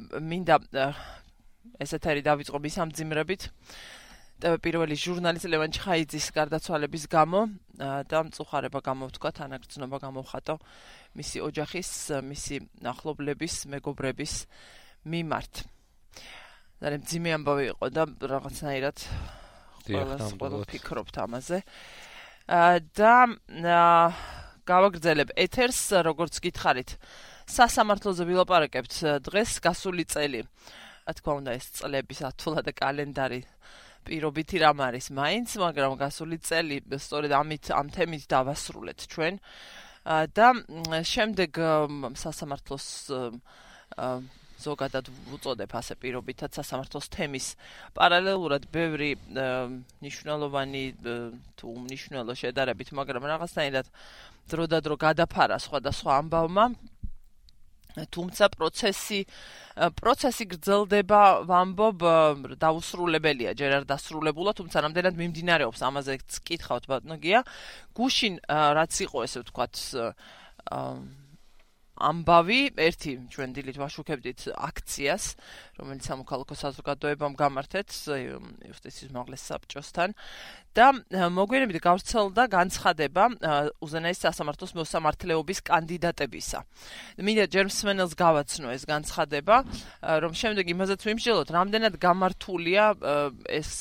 მინდა ეს ეთერი დავიწყო მის ამძიმრებით. პირველი ჟურნალისტ ლევან ჩხაიძის გარდაცვალების გამო და მწუხარება გამოვთქვა, თანაგრძნობა გამოვხატო მისი ოჯახის, მისი ახლობლების, მეგობრების მიმართ. და მძიმე ამბავი იყო და რაღაცნაირად ყველა ფიქრობთ ამაზე. და გავაგრძელებ ეთერს, როგორც გითხარით, სასამართლოზე ვილაპარაკებთ დღეს გასული წელი. რა თქმა უნდა, ეს წლების ათვლა და კალენდარი პირობითი რამ არის მაინც, მაგრამ გასული წელი სწორედ ამ თემით დავასრულეთ ჩვენ. და შემდეგ სასამართლოს ზოგადად უწოდებ ასე პირობითად სასამართლოს თემის პარალელურად ბევრი მნიშვნელოვანი თუ უმნიშვნელო შედარებით, მაგრამ რაღაცნაირად დრო და დრო გადაფარა სხვადასხვა ამბავმა. თუმცა პროცესი გრძელდება, ვამბობ, დაუსრულებელია, ჯერ არ დასრულებულა, თუმცა რამდენად მიმდინარეობს, ამაზეც კითხავთ ბატონო გია. გუშინ რაც იყო, ესე ვთქვათ, ამბავი, ერთი ჩვენ დილით ვაშუქებდით აქციას, რომელიც სამოქალაქო საზოგადოებამ გამართეთ იუსტიციის უმაღლეს საბჭოსთან და მოგვიანებით გავრცელდა განცხადება უზენაეს სასამართლოს მოსამართლეობის კანდიდატებისა. მინდა ჯერ მსმენელს გავაცნო ეს განცხადება, რომ შემდეგ იმაზეც ვიმსჯელოთ, რამდენად გამართულია ეს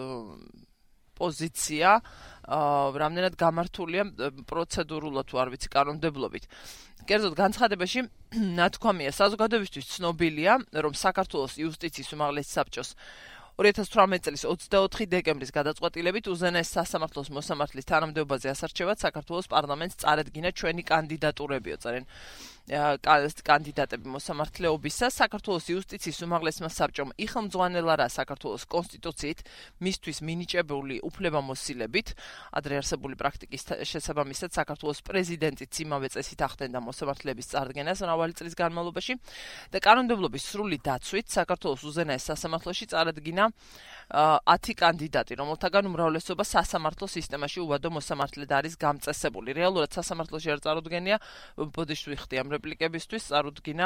პოზიცია, რამდენად გამართულია პროცედურულად თუ არ ვიცი კანონმდებლობით. კერძოდ განცხადებაში ნათქვამია, საზოგადოებისთვის ცნობილია, რომ საქართველოს იუსტიციის უმაღლესი საბჭოს 2018 წლის 24 დეკემბრის გადაწყვეტილებით უზენაეს სასამართლოს მოსამართლის თანამდებობაზე ასარჩევად საქართველოს პარლამენტს წარედგინა ჩვენი კანდიდატურებიო, წერენ კანდიდატები მოსამართლეობისა. საქართველოს იუსტიციის უმაღლესმა საბჭომ იხელმძღვანელა რა საქართველოს კონსტიტუციით მისთვის მინიჭებული უფლებამოსილებით, ადრე არსებული პრაქტიკის შესაბამისად საქართველოს პრეზიდენტიც იმავე წესით ახდენდა მოსამართლეების წარდგენას მრავალი წლის განმავლობაში და კანონმდებლობის სრული დაცვით საქართველოს უზენაეს სასამართლოში წარადგინა 10 კანდიდატი, რომელთაგან უმრავლესობა სასამართლო სისტემაში უვადო მოსამართლედ არის გამწესებული. რეალურად სასამართლოში არ წარუდგენია, ბოდიშს ვიხდი ამ რეპლიკებისთვის, წარუდგინა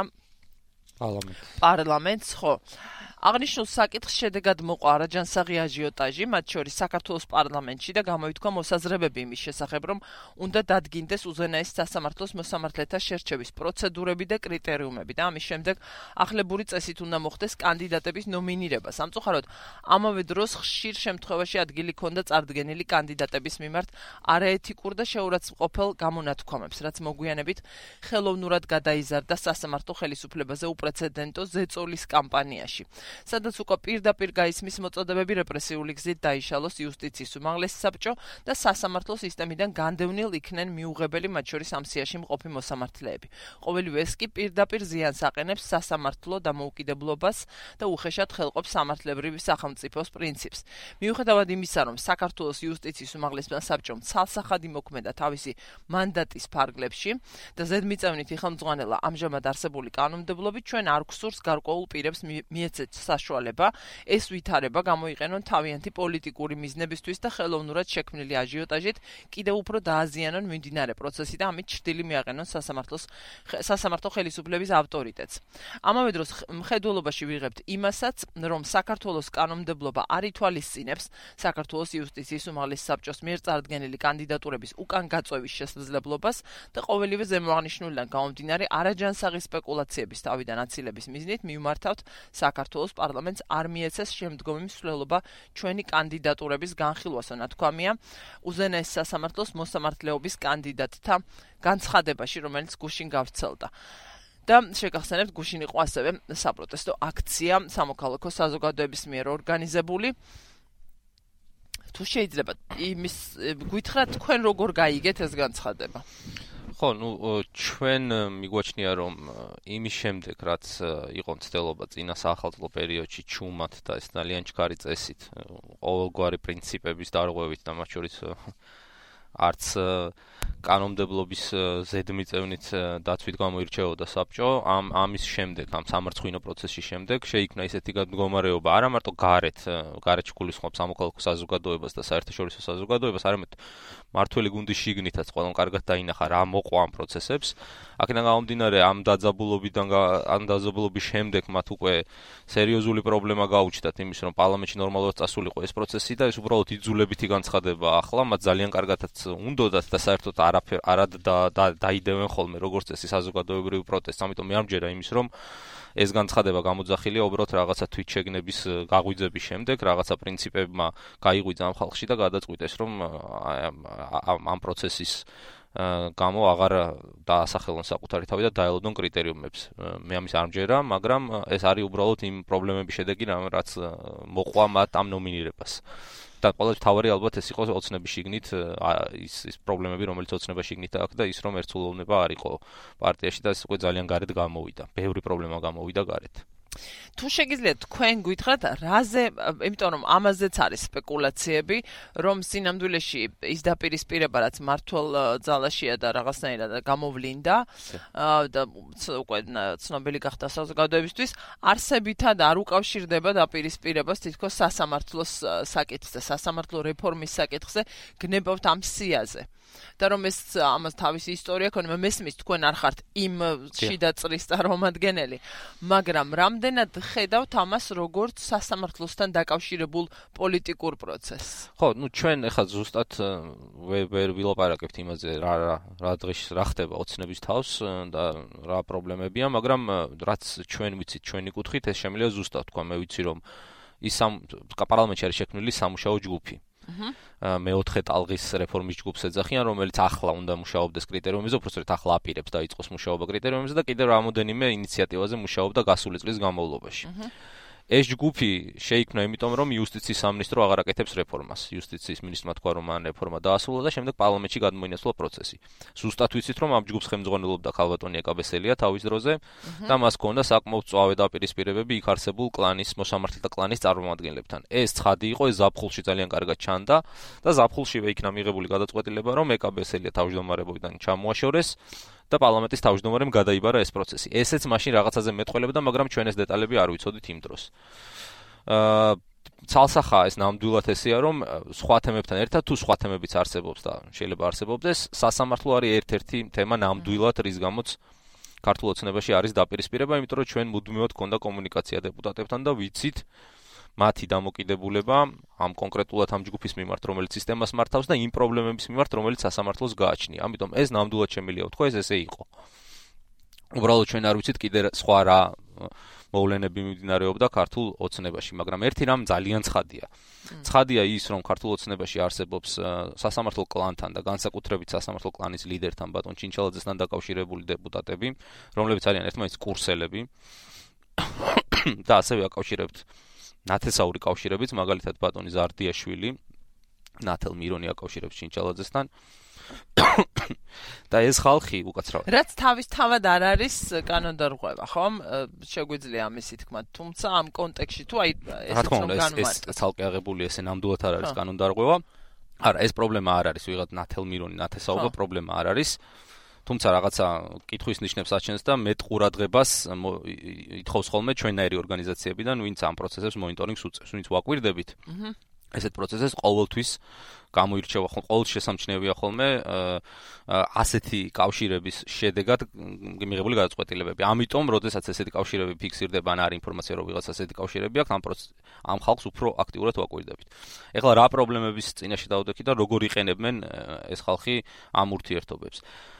პარლამენტს, ხო. აღნიშნულ საკითხს შედეგად მოყვა არაჯანსაღი აჟიოტაჟი, მათ შორის საქართველოს პარლამენტში და გამოითქვა მოსაზრებები იმის შესახებ, რომ უნდა დადგინდეს უზენაეს სასამართლოს მოსამართლეთა შერჩევის პროცედურები და კრიტერიუმები და ამის შემდეგ ახლებური წესით უნდა მოხდეს კანდიდატების ნომინირება. სამწუხაროდ, ამავე დროს ხშირ შემთხვევაში ადგილი ჰქონდა წარდგენილი კანდიდატების მიმართ არაეთიკურ და შეურაცხმყოფელ გამონათქვამებს, რაც მოგვიანებით ხელოვნურად გადაიზარდა სასამართლო ხელისუფლებაზე უპრეცედენტო ზეწოლის კამპანიაში. სადაც უკვე პირდაპირ გაისმის მოწოდებები რეპრესიული გზით დაიშალოს იუსტიციის უმაღლესი საბჭო და სასამართლო სისტემიდან განდევნილ იქნენ მიუღებელი, მათ შორის ამ სიაში მყოფი მოსამართლეები. ყოველივე ეს კი პირდაპირ ზიანს აყენებს სასამართლო დამოუკიდებლობას და უხეშად ხელყოფს სამართლებრივი სახელმწიფოს პრინციპს. მიუხედავად იმისა, რომ საქართველოს იუსტიციის უმაღლესმა საბჭომ ცალსახად იმოქმედა თავისი მანდატის ფარგლებში და ზედმიწევნით იხელმძღვანელა ამჟამად არსებული კანონმდებლობით, ჩვენ არ გვსურს გარკვეულ პირებს მიეცეთ საშუალება ეს ვითარება გამოიყენონ თავიანთი პოლიტიკური მიზნებისთვის და ხელოვნურად შექმნილი აჟიოტაჟით კიდევ უფრო დააზიანონ მიმდინარე პროცესი და ამით ჩრდილი მიაყენონ სასამართლო ხელისუფლების ავტორიტეტს. ამავე დროს მხედველობაში ვიღებთ იმასაც, რომ საქართველოს კანონმდებლობა არ ითვალისწინებს საქართველოს იუსტიციის უმაღლეს საბჭოს მიერ წარდგენილი კანდიდატურების უკან გაწვევის შესაძლებლობას და ყოველივე ზემოაღნიშნულიდან გამომდინარე არაჯანსაღი სპეკულაციების თავიდან აცილების მიზნით მივმართავთ საქართველოს პარლამენტს არ მიეცეს შემდგომი მსვლელობა ჩვენი კანდიდატურების განხილვასო, ნათქვამია უზენაეს სასამართლოს მოსამართლეობის კანდიდატთა განცხადებაში, რომელიც გუშინ გავრცელდა. და შეგახსენებთ, გუშინ იყო ასევე საპროტესტო აქცია სამოქალაქო საზოგადოების მიერ ორგანიზებული. თუ შეიძლება იმის გითხრათ, თქვენ როგორ გაიგეთ ეს განცხადება? ხო, ჩვენ მიგვაჩნია, რომ იმის შემდეგ, რაც იყო მცდელობა წინა საახალწლო პერიოდში ჩუმად და ეს ძალიან ჩქარი წესით, ყოველგვარი პრინციპების დარღვევით და მათ შორის არც კანონმდებლობის ზედმიწევნით დაცვით გამოირჩეოდა საბჭო, ამის შემდეგ, ამ სამარცხვინო პროცესის შემდეგ შეიქმნა ისეთი მდგომარეობა, არა მარტო გარეთში გულისხმობს სამოქალაქო საზოგადოებას და საერთაშორისო საზოგადოებას, არამედ მართველი გუნდის შიგნითაც ყველამ კარგად დაინახა რა მოყვა ამ პროცესებს. აქედან გამომდინარე, ამ დაძაბულობის შემდეგ მათ უკვე სერიოზული პრობლემა გაუჩნდათ იმის, რომ პარლამენტში ნორმალურად წასულიყო ეს პროცესი და ეს უბრალოდ იძულებითი განცხადება ახლა, მათ ძალიან კარგადაც უნდოდათ და საერთოდ არად დაიდევენ ხოლმე როგორც წესი საზოგადოებრივ პროტესტს. ამიტომ მე არ მჯერა იმის, რომ ეს განცხადება გამოძახილია უბრალოდ რაღაცა თვითშეგნების გაღვიძების შემდეგ, რაღაცა პრინციპებმა გაიღვიძა ამ ხალხში და გადაწყვიტეს, რომ ამ პროცესის გამო აღარ დაასახელონ საკუთარი თავი და დაელოდონ კრიტერიუმებს. მე ამის არ მჯერა, მაგრამ ეს არის უბრალოდ იმ პრობლემების შედეგი, რაც მოყვა მათ ამ ნომინირებას. და ყველაზე მთავარი ალბათ ეს იყო ოცნების შიგნით ის პრობლემები, რომელიც ოცნების შიგნით აქვს და ის რომ ერთსულოვნება არ იყო პარტიაში და ეს უკვე ძალიან გარეთ გამოვიდა. ბევრი პრობლემა გამოვიდა გარეთ. თუ შეგიძლიათ თქვენ გითხრათ, რაზე, იმიტომ რომ ამაზეც არის სპეკულაციები, რომ სინამდვილეში ის დაპირისპირება, რაც მართლ ძალაშია და რაღაცნაირად გამოვლინდა და უკვე ცნობილი გახდა საზოგადოებისთვის, არსებითად არ უკავშირდება დაპირისპირებას თითქოს სასამართლოს საკითხს და სასამართლო რეფორმის საკითხზე გნებავთ ამ სიაზე. და რომ ეს ამას თავისი ისტორია ქონია, მესმის თქვენ არ ხართ იმ შიდა წრის წარმომადგენელი, მაგრამ რამდენად ხედავთ ამას როგორც სასამართლოსთან დაკავშირებულ პოლიტიკურ პროცესს? ხო, ჩვენ ახლა ზუსტად ვერ ვილაპარაკებთ იმაზე, რა დღეს რა ხდება ოცნების თავს და რა პრობლემებია, მაგრამ რაც ჩვენ ვიცით, ჩვენი კუთხით, ეს შემიძლია ზუსტად თქვა, მე ვიცი რომ ის პარლამენტში არის შექმნილი სამუშაო ჯგუფი. მეოთხე ტალღის რეფორმის ჯგუფს ეძახიან, რომელიც ახლა უნდა მუშაობდეს კრიტერიუმებზე, უბრალოდ ახლა აპირებს დაიწყოს მუშაობა კრიტერიუმებზე და კიდევ რამოდენიმე ინიციატივაზე მუშაობდა გასული წლის განმავლობაში. ეს ჯგუფი შეიქმნა იმიტომ, რომ იუსტიციის სამინისტრო აღარ აკეთებს რეფორმას. იუსტიციის მინისტრმა თქვა, რომ მან რეფორმა დაასრულა და შემდეგ პარლამენტში გადმოინაცვლა პროცესი. ზუსტად ვიცით, რომ ამ ჯგუფს ხელმძღვანელობდა ქალბატონი ეკაბესელია თავის დროზე და მას ჰქონდა საკმაოდ მწვავე დაპირისპირებები იქ არსებულ კლანის, მოსამართლეთა კლანის წარმომადგენლებთან. ეს ცხადი იყო, ეს ზაფხულში ძალიან კარგად ჩანდა და ზაფხულშივე იქნა მიღებული გადაწყვეტილება, რომ ეკაბესელია თავმჯდომარეობიდან ჩამოაშორეს და პარლამენტის თავმჯდომარემ გადაიბარა ეს პროცესი. ესეც მაშინ რაღაცაზე მეტყველებდა, მაგრამ ჩვენ ეს დეტალები არ ვიცოდით იმ დროს. ცალსახაა ეს ნამდვილად ესეა, რომ სხვა თემებთან ერთად თუ სხვა თემებიც არსებობს და შეიძლება არსებობდეს, სასამართლო არის ერთ-ერთი თემა ნამდვილად, რის გამოც ქართულ ოცნებაში არის დაპირისპირება, იმიტომ რომ ჩვენ მუდმივად გქონდა კომუნიკაცია დეპუტატებთან და ვიცით მათი დამოკიდებულება ამ კონკრეტულად ამ ჯგუფის მიმართ, რომელიც სისტემას მართავს და იმ პრობლემების მიმართ, რომელიც სასამართლოს გააჩნია. ამიტომ ეს ნამდვილად შემიძლია ვთქვა, ეს ესე იყო. უბრალოდ ჩვენ არ ვიცით კიდე სხვა რა მოვლენები მიმდინარეობდა ქართულ ოცნებაში, მაგრამ ერთი რამ ძალიან ცხადია. ცხადია ის, რომ ქართულ ოცნებაში არსებობს სასამართლო კლანთან და განსაკუთრებით სასამართლო კლანის ლიდერთან ბატონ ჩინჩალაძესთან დაკავშირებული დეპუტატები, რომლებიც არიან ერთმანეთის კურსელები და ასევე აკავშირებთ ნათესაური კავშირებიც, მაგალითად ბატონი ზარდიაშვილი, ნათელ მირონი აკავშირებს ჩინჩალაძესთან. და ეს ხალხი უკაცრავად. რაც თავისთავად არ არის კანონდარღვევა, ხომ? შეგვიძლია ამისი თქმა, თუმცა ამ კონტექსტში თუ აი ესეც რომ განმარტოთ. ეს ცალკე აღებული ესე ნამდვილად არ არის კანონდარღვევა. არა, ეს პრობლემა არ არის, ვიღაც ნათელ მირონი, ნათესაობა პრობლემა არ არის. თუმცა რაღაცა კითხვის ნიშნებს აჩენს და მეტ ყურადღებას ითხოვს ხოლმე ჩვენნაირი ორგანიზაციებიდან, ვინც ამ პროცესებს მონიტორინგს უწევს, ვინც ვაკვირდებით. ესეთ პროცესებს ყოველთვის გამოირჩევა ხოლმე, ყოველ შესამჩნევია ხოლმე ასეთი კავშირების შედეგად მიღებული გადაწყვეტილებები. ამიტომ, როდესაც ესეთი კავშირები ფიქსირდება, ან არის ინფორმაცია, რომ ვიღაც ასეთი კავშირები აქვს, ამ ხალხს უფრო აქტიურად ვაკვირდებით. ეხლა რა პრობლემების წინაშე დავდექით და როგორ იყენებენ ეს ხალხი ამ ურთიერთობებს.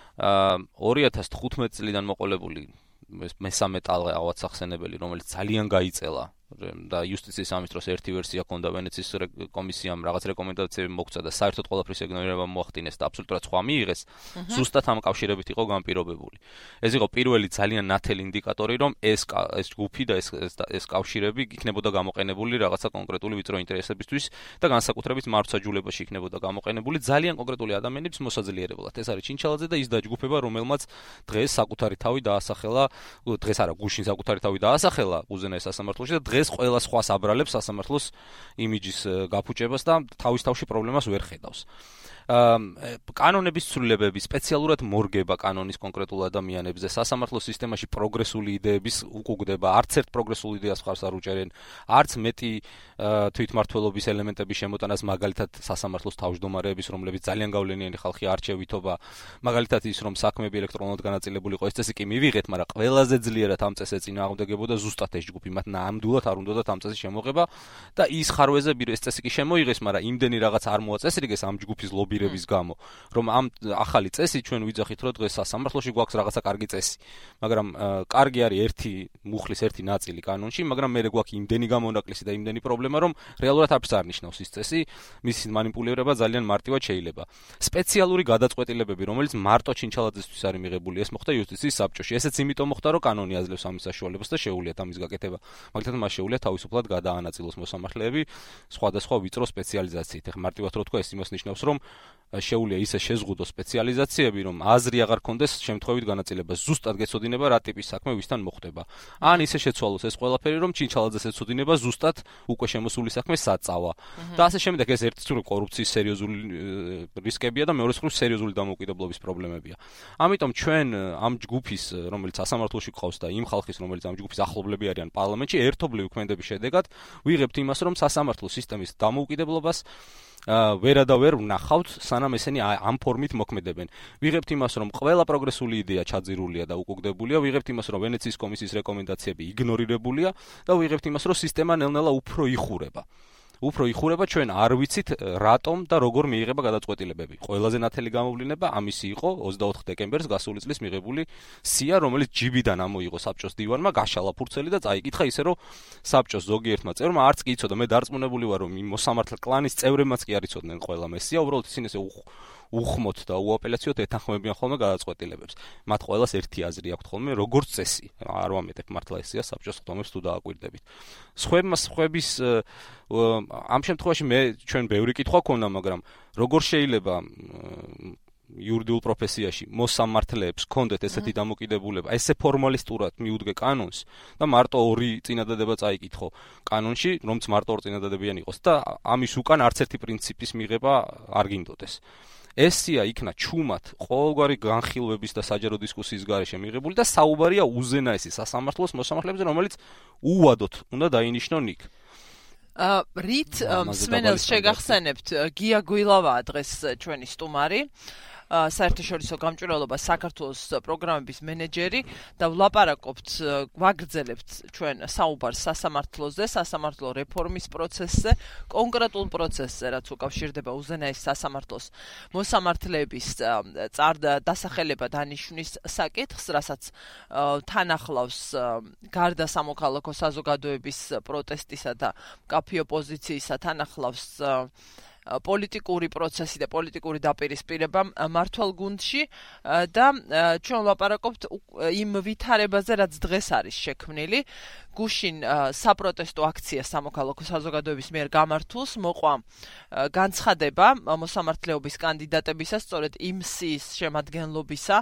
2015 წლიდან მოყოლებული მესამე ტალღა ავად სახსენებელი, რომელიც ძალიან გაიწელა და იუსტიციის სამინისტროს ერთი ვერსია ჰქონდა ვენეციის კომისიამ რაღაც რეკომენდაციები მოგცა და საერთოდ ყველაფრის ეგნორირება მოახდინეს და აბსოლუტურად სხვა მიიღეს, ზუსტად ამ კავშირებით იყო განპირობებული. ეს იყო პირველი ძალიან ნათელი ინდიკატორი, რომ ეს ჯგუფი და ეს კავშირები იქნებოდა გამოყენებული რაღაცა კონკრეტული ვიწრო ინტერესებისთვის და განსაკუთრებით მართლმსაჯულებაში იქნებოდა გამოყენებული ძალიან კონკრეტული ადამიანების მოსაძლიერებლად. ეს არის ჩინჩალაძე და ის დაჯგუფება, რომელმაც დღეს საკუთარი თავი დაასახელა, დღეს არა, გუშინ საკუთარი თავი დაასახელა უზენაეს სასამართლოში და დღეს ყველა სხვას აბრალებს სასამართლოს იმიჯის გაფუჭებას და თავის თავში პრობლემას ვერ ხედავს. კანონების ცვლილებები სპეციალურად მორგება კანონის კონკრეტულ ადამიანებზე, სასამართლო სისტემაში პროგრესული იდეების უკუგდება, არც ერთ პროგრესულ იდეას ხარს არ უჭერენ, არც მეტი თვითმმართველობის ელემენტების შემოტანას, მაგალითად სასამართლოს თავმჯდომარეების, რომლებიც ძალიან გავლენიანი ხალხი არჩევითობა, მაგალითად ის რომ საქმეები ელექტრონულად განაწილებულიყო, ეს წესი კი მივიღეთ, მაგრამ ყველაზეძლიერად ამ წესზე წინააღმდეგებოდა ზუსტად ეს ჯგუფი, მათ ნამდვილად არ უნდათ ამ წესის შემოღება და ის ხარვეზები ეს წესი კი შემოიღეს, მაგრამ იმდენი რაღაც არ მოაწესრიგეს ამ ჯგუფის ლობირების გამო, რომ ამ ახალი წესი ჩვენ ვიძახით, რომ დღეს სასამართლოში გვაქვს რაღაცა კარგი წესი, მაგრამ კარგი არის ერთი მუხლის ერთი ნაწილი კანონში, მაგრამ მე გვაქვს იმდენი გამონაკლისი და იმდენი პრობლემა, რომ რეალურად არც არ ნიშნავს ის წესი, მისი манипуლირება ძალიან მარტივად შეიძლება. სპეციალური გადაწყვეტილებები, რომელიც მარტო ჩინჩალაძესთვის არის მიღებული, ეს მოხდა იუსტიციის საბჭოში. ესეც იმიტომ მოხდა, რომ კანონი აძლევს ამის საშუალებას და შეუულიათ ამის გაკეთება. მაგალითად, მას შეუულიათ თავისუფლად გადაანაწილოს მოსამართლეები სხვადასხვა ვიწრო სპეციალიზაციით. ეხლა მარტივად რო თქვა, ეს იმას ნიშნავს, რომ შეუძლია ისე შეზღუდოს სპეციალიზაციები, რომ აზრი აღარ კონდეს შემთხვევით განაწილება. ზუსტად გეცოდინება რა ტიპის საქმე ვისთან მოხდება. ან ისე შეცვალოს ეს ყველაფერი, რომ ჩინჩალაძეს ეცოდინება ზუსტად უკვე შემოსული საქმე საწავა. და ასე შემდეგ ეს ერთი მხრივ კორუფციის სერიოზული რისკებია და მეორე მხრივ სერიოზული დამოუკიდებლობის პრობლემებია. ამიტომ ჩვენ ამ ჯგუფის, რომელიც სასამართლოში ყავს და იმ ხალხის, რომელიც ამ ჯგუფის ახლობლები არიან პარლამენტში, ერთობლივი ქმედების შედეგად ვიღებთ იმას, რომ სასამართლო სისტემის დამოუკიდებლობას ვერა და ვერ ვნახავთ, სანამ ესენი ამ ფორმით მოქმედებენ. ვიღებთ იმას, რომ ყველა პროგრესული იდეა ჩაძირულია და უკუგდებულია, ვიღებთ იმას, რომ ვენეციის კომისიის რეკომენდაციები იგნორირებულია და ვიღებთ იმას, რომ სისტემა ნელ-ნელა უფრო იხურება, ჩვენ არ ვიცით რატომ და როგორ მიიღება გადაწყვეტილებები. ყველაზე ნათელი გამოვლინება ამისი იყო 24 დეკემბერს გასული წლის მიღებული სია, რომელიც ჯიბიდან ამოიღო საბჭოს დივანმა, გაშალა ფურცელი და წაიკითხა ისე, რომ საბჭოს ზოგიერთმა წევრმა არც კი იცოდა, მე დარწმუნებული ვარ, რომ იმ მოსამართლე კლანის წევრებმაც კი არ იცოდნენ ყველა მესია, უბრალოდ ისინი ესე უხმოთ და უაპელაციოდ ეთანხმებიან ხოლმე გადაწყვეტილებებს. მათ ყველას ერთი აზრი აქვთ ხოლმე, როგორც წესი. არ ვამეტებ მართლა ესია საბჭოს ხდომებს თუ დააკვირდებით. სხვების ამ შემთხვევაში ჩვენ ბევრი კითხვა ქონდა, მაგრამ როგორ შეიძლება იურიდიულ პროფესიაში მოსამართლეებს კონდეთ ესეთი დამოკიდებულება, ესე ფორმალისტურად მიუდგე კანონს და მარტო ორი წინადადება წაიკითხო კანონში, რომც მარტო ორი წინადადებიანი იყოს და ამის უკან არც ერთი პრინციპის მიღება არ გინდოდეს. ესია იქნა ჩუმად ყოველგვარი განხილვების და საჯარო დისკუსიის გარეშე მიღებული და საუბარია უზენაესი სასამართლოს მოსამართლეებზე, რომელიც უვადოთ უნდა დაინიშნონ იქ. რით მსმენელს შეგახსენებთ, გია გვილავაა დღეს ჩვენი სტუმარი. საერთაშორისო გამჭვირვალობა საქართველოს პროგრამების მენეჯერი და ვლაპარაკობთ, ვაგრძელებთ ჩვენ საუბარს სასამართლოზე, სასამართლო რეფორმის პროცესზე, კონკრეტულ პროცესზე, რაც უკავშირდება უზენაეს სასამართლოს მოსამართლეების დასახელება დანიშვნის საკითხს, რასაც თან ახლავს გარდა სამოქალაქო საზოგადოების პროტესტისა და მკაფიო პოზიციისა, თან ახლავს პოლიტიკური პროცესი და პოლიტიკური დაპირისპირება მართვალ გუნდში და ჩვენ ვლაპარაკობთ იმ ვითარებაზე, რაც დღეს არის შექმნილი. გუშინ საპროტესტო აქცია სამოქალაქო საზოგადოების მიერ გამართულს მოყვა განცხადება მოსამართლეობის კანდიდატებისას, სწორედ იმ სიის შემადგენლობისა,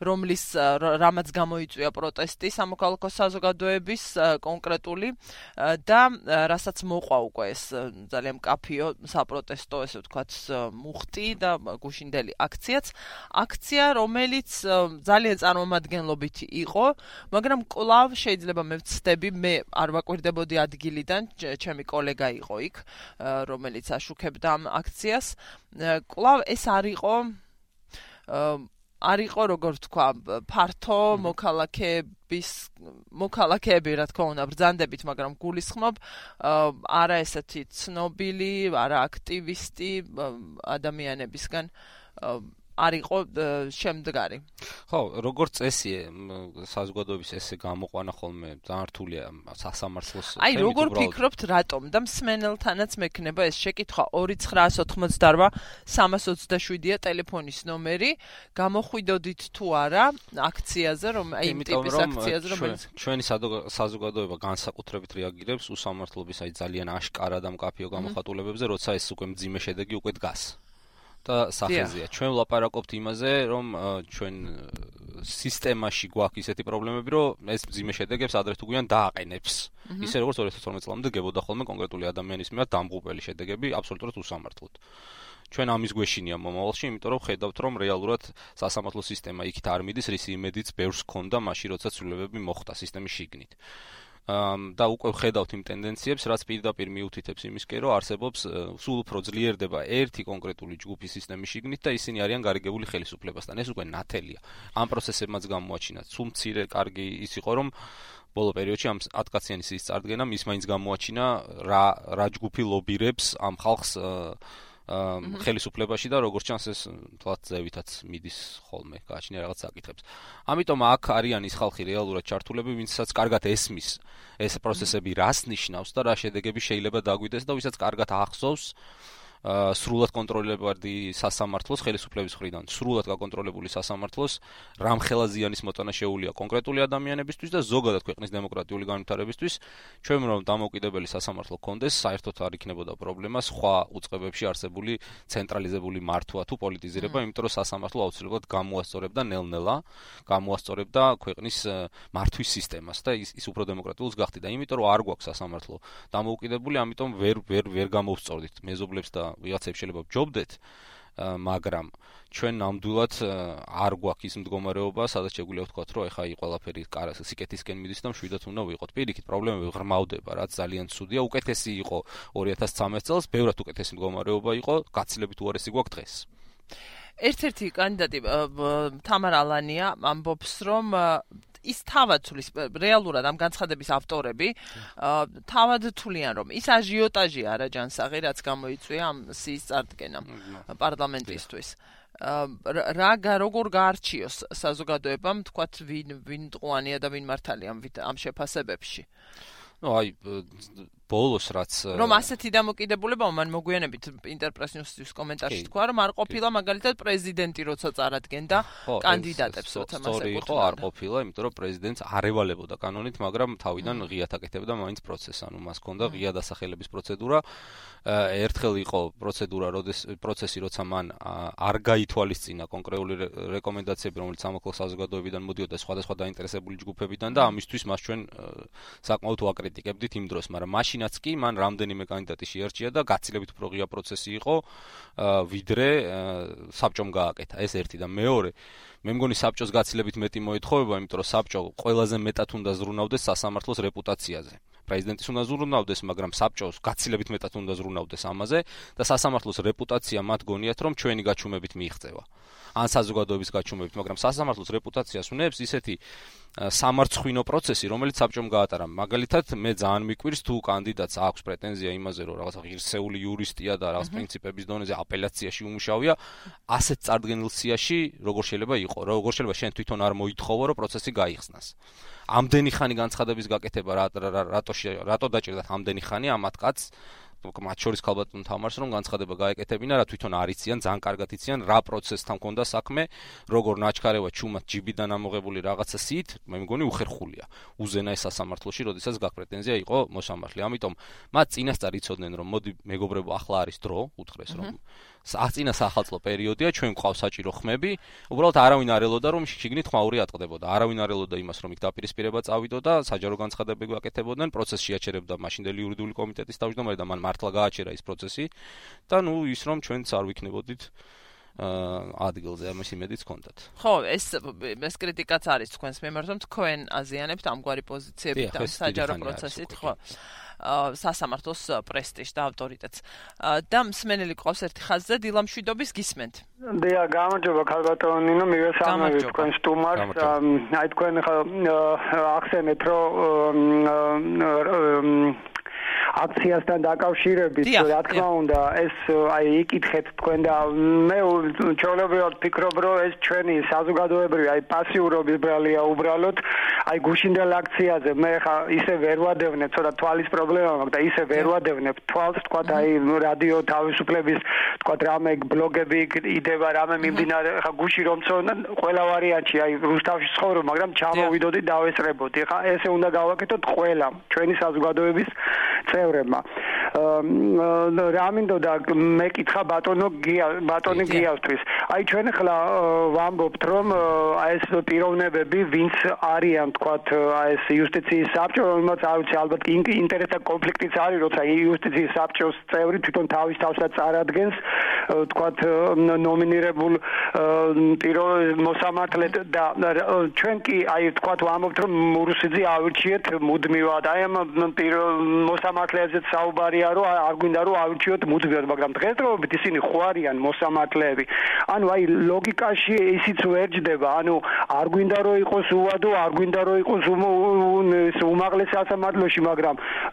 რამაც გამოიწვია პროტესტი სამოქალაქო საზოგადოების კონკრეტული და რასაც მოყვა უკვე ეს ძალიან მკაფიო საპროტესტო, ესე ვთქვათ, მუხტი და გუშინდელი აქცია, რომელიც ძალიან წარმომადგენლობითი იყო, მაგრამ კვლავ შეიძლება მე ვცდები, მე არ ვაკვირდებოდი ადგილიდან, ჩემი კოლეგა იყო იქ, რომელიც აშუქებდა ამ აქციას. კვლავ ეს არ იყო, როგორ ვთქვა, ფართო მოქალაქეები, რა თქმა უნდა, ბრძანდებით, მაგრამ გულისხმობ არა ესეთი ცნობილი, არა აქტივისტი ადამიანებისგან არ იყო შემდგარი. ხო, როგორც წესი, საზოგადოების ესე გამოყვანა ხოლმე ძალიან რთულია სასამართლოს. აი, როგორ ფიქრობთ, რატომ და მსმენელთანაც მექნება ეს შეკითხვა 2988-327-ია ტელეფონის ნომერი, გამოხვიდოდით თუ არა აქციაზე, რომ აი იმ ტიპის აქციაზე, რომელიც ჩვენი საზოგადოება განსაკუთრებით რეაგირებს უსამართლობის აი ძალიან აშკარა და მკაფიო გამოხატულებებზე, როცა ეს უკვე მძიმე შედეგი უკვე დგას. და სახეზეა. ჩვენ ვლაპარაკობთ იმაზე, რომ ჩვენ სისტემაში გვაქვს ისეთი პრობლემები, რომ ეს მძიმე შედეგებს ადრე თუ გვიან დააყენებს. ისე როგორც 2012 წლამდე გებოდა ხოლმე კონკრეტული ადამიანის მიმართ დამღუპველი შედეგები აბსოლუტურად უსამართლოდ. ჩვენ ამის გვეშინია მომავალში, იმიტომ რომ ხედავთ, რომ რეალურად სასამართლო სისტემა იქით არ მიდის, რის იმედიც ბევრს ჰქონდა მაშინ, როცა ცვლილებები მოხდა სისტემის შიგნით. და უკვე ხედავთ იმ ტენდენციებს, რაც პირდაპირ მიუთითებს იმისკენ, რომ არსებობს სულ უფრო ძლიერდება ერთი კონკრეტული ჯგუფი სისტემის შიგნით და ისინი არიან გარიგებული ხელისუფლებასთან. ეს უკვე ნათელია. ამ პროცესებმაც გამოაჩინა. სულ მცირე კარგი ის იყო, რომ ბოლო პერიოდში ამ 10 კაციანი სიის წარდგენამ ის მაინც გამოაჩინა რა ჯგუფი ლობირებს ამ ხალხს ხელისუფლებაში და როგორც ჩანს ეს თლათ ზევითაც მიდის ხოლმე გააჩნია რაღაც საკითხებს. ამიტომ აქ არიან ის ხალხი რეალურად ჩართულები, ვინცაც კარგად ესმის ეს პროცესები რას ნიშნავს და რა შედეგები შეიძლება დაგვიდეს და ვისაც კარგად ახსოვს სრულად კონტროლებადი სასამართლოს ხელისუფლების მხრიდან, სრულად გაკონტროლებული სასამართლოს რამხელა ზიანის მოტანა შეუულია კონკრეტული ადამიანებისთვის და ზოგადად ქვეყნის დემოკრატიული განვითარებისთვის, ჩვენ რომ დამოუკიდებელი სასამართლო გქონდეს, საერთოდ არ იქნებოდა პრობლემა სხვა უწყებებში არსებული ცენტრალიზებული მართვა თუ პოლიტიზირება, იმიტომ რომ სასამართლო აუცილებლად გამოასწორებდა ნელ-ნელა, გამოასწორებდა ქვეყნის მართვის სისტემას და ის უფრო დემოკრატიულს გახდიდა. იმიტომ რომ არ გვაქვს სასამართლო დამოუკიდებელი, ამიტომ ვერ გამოვსწორდით მეზობლებს და ვიღაცებს შეიძლება ვჯობდეთ, მაგრამ ჩვენ ნამდვილად არ გვაქვს ის მდგომარეობა, სადაც შეგვიძლია ვთქვათ, რომ ეხა ყველაფერი სიკეთისკენ მიდის და მშვიდად უნდა ვიყოთ. პირიქით, პრობლემები ღრმავდება, რაც ძალიან ცუდია. უკეთესი იყო 2013 წელს, ბევრად უკეთესი მდგომარეობა იყო, გაცილებით უარესი გვაქვს დღეს. ერთ-ერთი კანდიდატი თამარ ალანია ამბობს, რომ ის თავად თulis რეალურად ამ განცხადების ავტორები თავად თვლიან, რომ ის აჟიოტაჟი არა ჯანსაღი, რაც გამოიწვია ამ სიის წარდგენამ პარლამენტისთვის. როგორ გაარჩიოს საზოგადოებამ, თქვათ, ვინ მტყუანია და ვინ მართალია ამ შეფასებებში? ბოლოს რაც რომ ასეთი დამოკიდებულება მან მოგვიანებით ინტერპრეს ნიუსის კომენტარში თქვა, რომ არ ყოფილა მაგალითად პრეზიდენტი როცა წარადგენდა კანდიდატებს, როცა მას ეკუთვნოდა. არ ყოფილა, იმიტომ რომ პრეზიდენტს არ ევალებოდა კანონით, მაგრამ თავიდან ღიად აკეთებდა მაინც პროცესს, ანუ მას ჰქონდა ღია დასახელების პროცედურა. ერთხელ იყო პროცესი, როცა მან არ გაითვალისწინა კონკრეტული რეკომენდაციები, რომელიც სამოქალაქო საზოგადოებიდან მოდიოდა სხვადასხვა დაინტერესებული ჯგუფებიდან და ამისთვის მას ჩვენ საკმაოდ ვაკრიტიკებდით იმ დროს, მაგრამ მაშინაც კი მან რამდენიმე კანდიდატი შეარჩია და გაცილებით უფრო ღია პროცესი იყო, ვიდრე საბჭომ გააკეთა. ეს ერთი და მეორე, მე მგონი საბჭოს გაცილებით მეტი მოეთხოვება, იმიტომ რომ საბჭო ყველაზე მეტად უნდა ზრუნავდეს სასამართლოს რეპუტაციაზე. პრეზიდენტის უნდა ზრუნავდეს, მაგრამ საბჭოს გაცილებით მეტად უნდა ზრუნავდეს ამაზე და სასამართლოს რეპუტაცია მათ გონიათ, რომ ჩვენი გაჩუმებით მიიღწევა. ან საზოგადოების გაჩუმებით, მაგრამ სასამართლოს რეპუტაციას უნებს ისეთი სამარცხვინო პროცესი, რომელიც საბჭომ გაატარა. მაგალითად, მე ძალიან მიკვირს თუ კანდიდატს აქვს პრეტენზია იმაზე, რომ რაღაცა ღირსეული იურისტია და რაღაც პრინციპების დონეზე აპელაციაში უმუშავია, ასეთ წარდგენილ სიაში როგორ შეიძლება იყო, როგორ შეიძლება შენ თვითონ არ მოითხოვო, რომ პროცესი გაიხსნას. ამდენი ხანი განცხადების გაკეთება რატო დაჭირდათ ამდენი ხანი ამათ კაცს, მათ შორის ქალბატონ თამარს, რომ განცხადება გაეკეთებინა, რა თვითონ არ იციან, ძალიან კარგად იციან რა პროცესთან ჰქონდა საქმე, როგორ ნაჩქარევა ჩუმად ჯიბიდან ამოღებული რაღაცა სიით, მე მგონი უხერხულია. უზენა ეს სასამართლოში, როდესაც გაქვს პრეტენზია იყო მოსამართლე. ამიტომ მათ წინასწარ იცოდნენ, რომ მოდი მეგობრებო, ახლა არის დრო, უთხრეს რომ წინა საახალწლო პერიოდია, ჩვენ გვყავს საჭირო ხმები, უბრალოდ არავინ არ ელოდა, რომ შიგნით ხმაური ატყდებოდა. არავინ არ ელოდა იმას, რომ იქ დაპირისპირება წავიდო და საჯარო განცხადებები გაკეთებოდნენ, პროცესში აჩერებდა მაშინდელი იურიდიული კომიტეტის თავმჯდომარე და მან მართლა გააჩერა ის პროცესი და ის რომ ჩვენც არ ვიქნებოდით ადგილზე, ამის იმედიც ჰქონდათ. ხო, ეს კრიტიკაც არის თქვენს მიმართ, რომ თქვენ აზიანებთ ამგვარი პოზიციებით და საჯარო პროცესით, ხო. სასამართლოს პრესტიჟს და ავტორიტეტს. და მსმენელი ყავს ერთი ხაზზე, დილა მშვიდობის გისმენთ. დიახ, გამარჯობა ქალბატონო ნინო, მივესალმებით თქვენ სტუმარს. აი თქვენ ახსენეთ, რომ აქციასთან დაკავშირებით, რა თქმა უნდა, ეს იკითხეთ თქვენ და მე ჩვეულებრივად ვფიქრობ, რომ ეს ჩვენი საზოგადოებრივი პასიურობის ბრალია უბრალოდ, გუშინდელ აქციაზე მე ხა ისე ვერ ვადევნებ, ცოტა თვალის პრობლემა მაქვს და ისე ვერ ვადევნებ თვალს, თქვა რადიო თავისუფლების, თქვა რამე ბლოგები იდება, რამე მიმდინარე, ხა გუში რომ წონან, ყველა ვარიანტი, რუსთავში ცხოვრობ, მაგრამ ჩამოვიდოდი და დავესწრებოდი. ხა ესე უნდა გავაკეთოთ ყველამ, ჩვენი საზოგადოების წევრებმა. რა მინდოდა მეკითხა ბატონი გიავთვის. აი ჩვენ ახლა ვამბობთ რომ აი ეს პიროვნებები ვინც არიან თქვათ აი ეს იუსტიციის საბჭო რომელსაც არ ვიცი ალბათ ინტერესთა კონფლიქტიც არის როცა იუსტიციის საბჭოს წევრი თვითონ თავის თავსაც წარადგენს თქვათ ნომინირებულ მოსამართლედ და ჩვენ კი აი თქვათ ვამბობთ რომ მურუსიძე ავირჩიეთ მუდმივად აი ამ მოსამართლეებზეც საუბარია რომ არ გვინდა რომ ავირჩიოთ მუდმივად მაგრამ დღესდღეობით ისინი ხო არიან მოსამართლეები ანუ აი ლოგიკაში ისიც ვერჯდება ანუ არ გვინდა რომ იყოს უვადო არ გვინდა რომ იყოს უმაღლეს სასამართლოში მაგრამ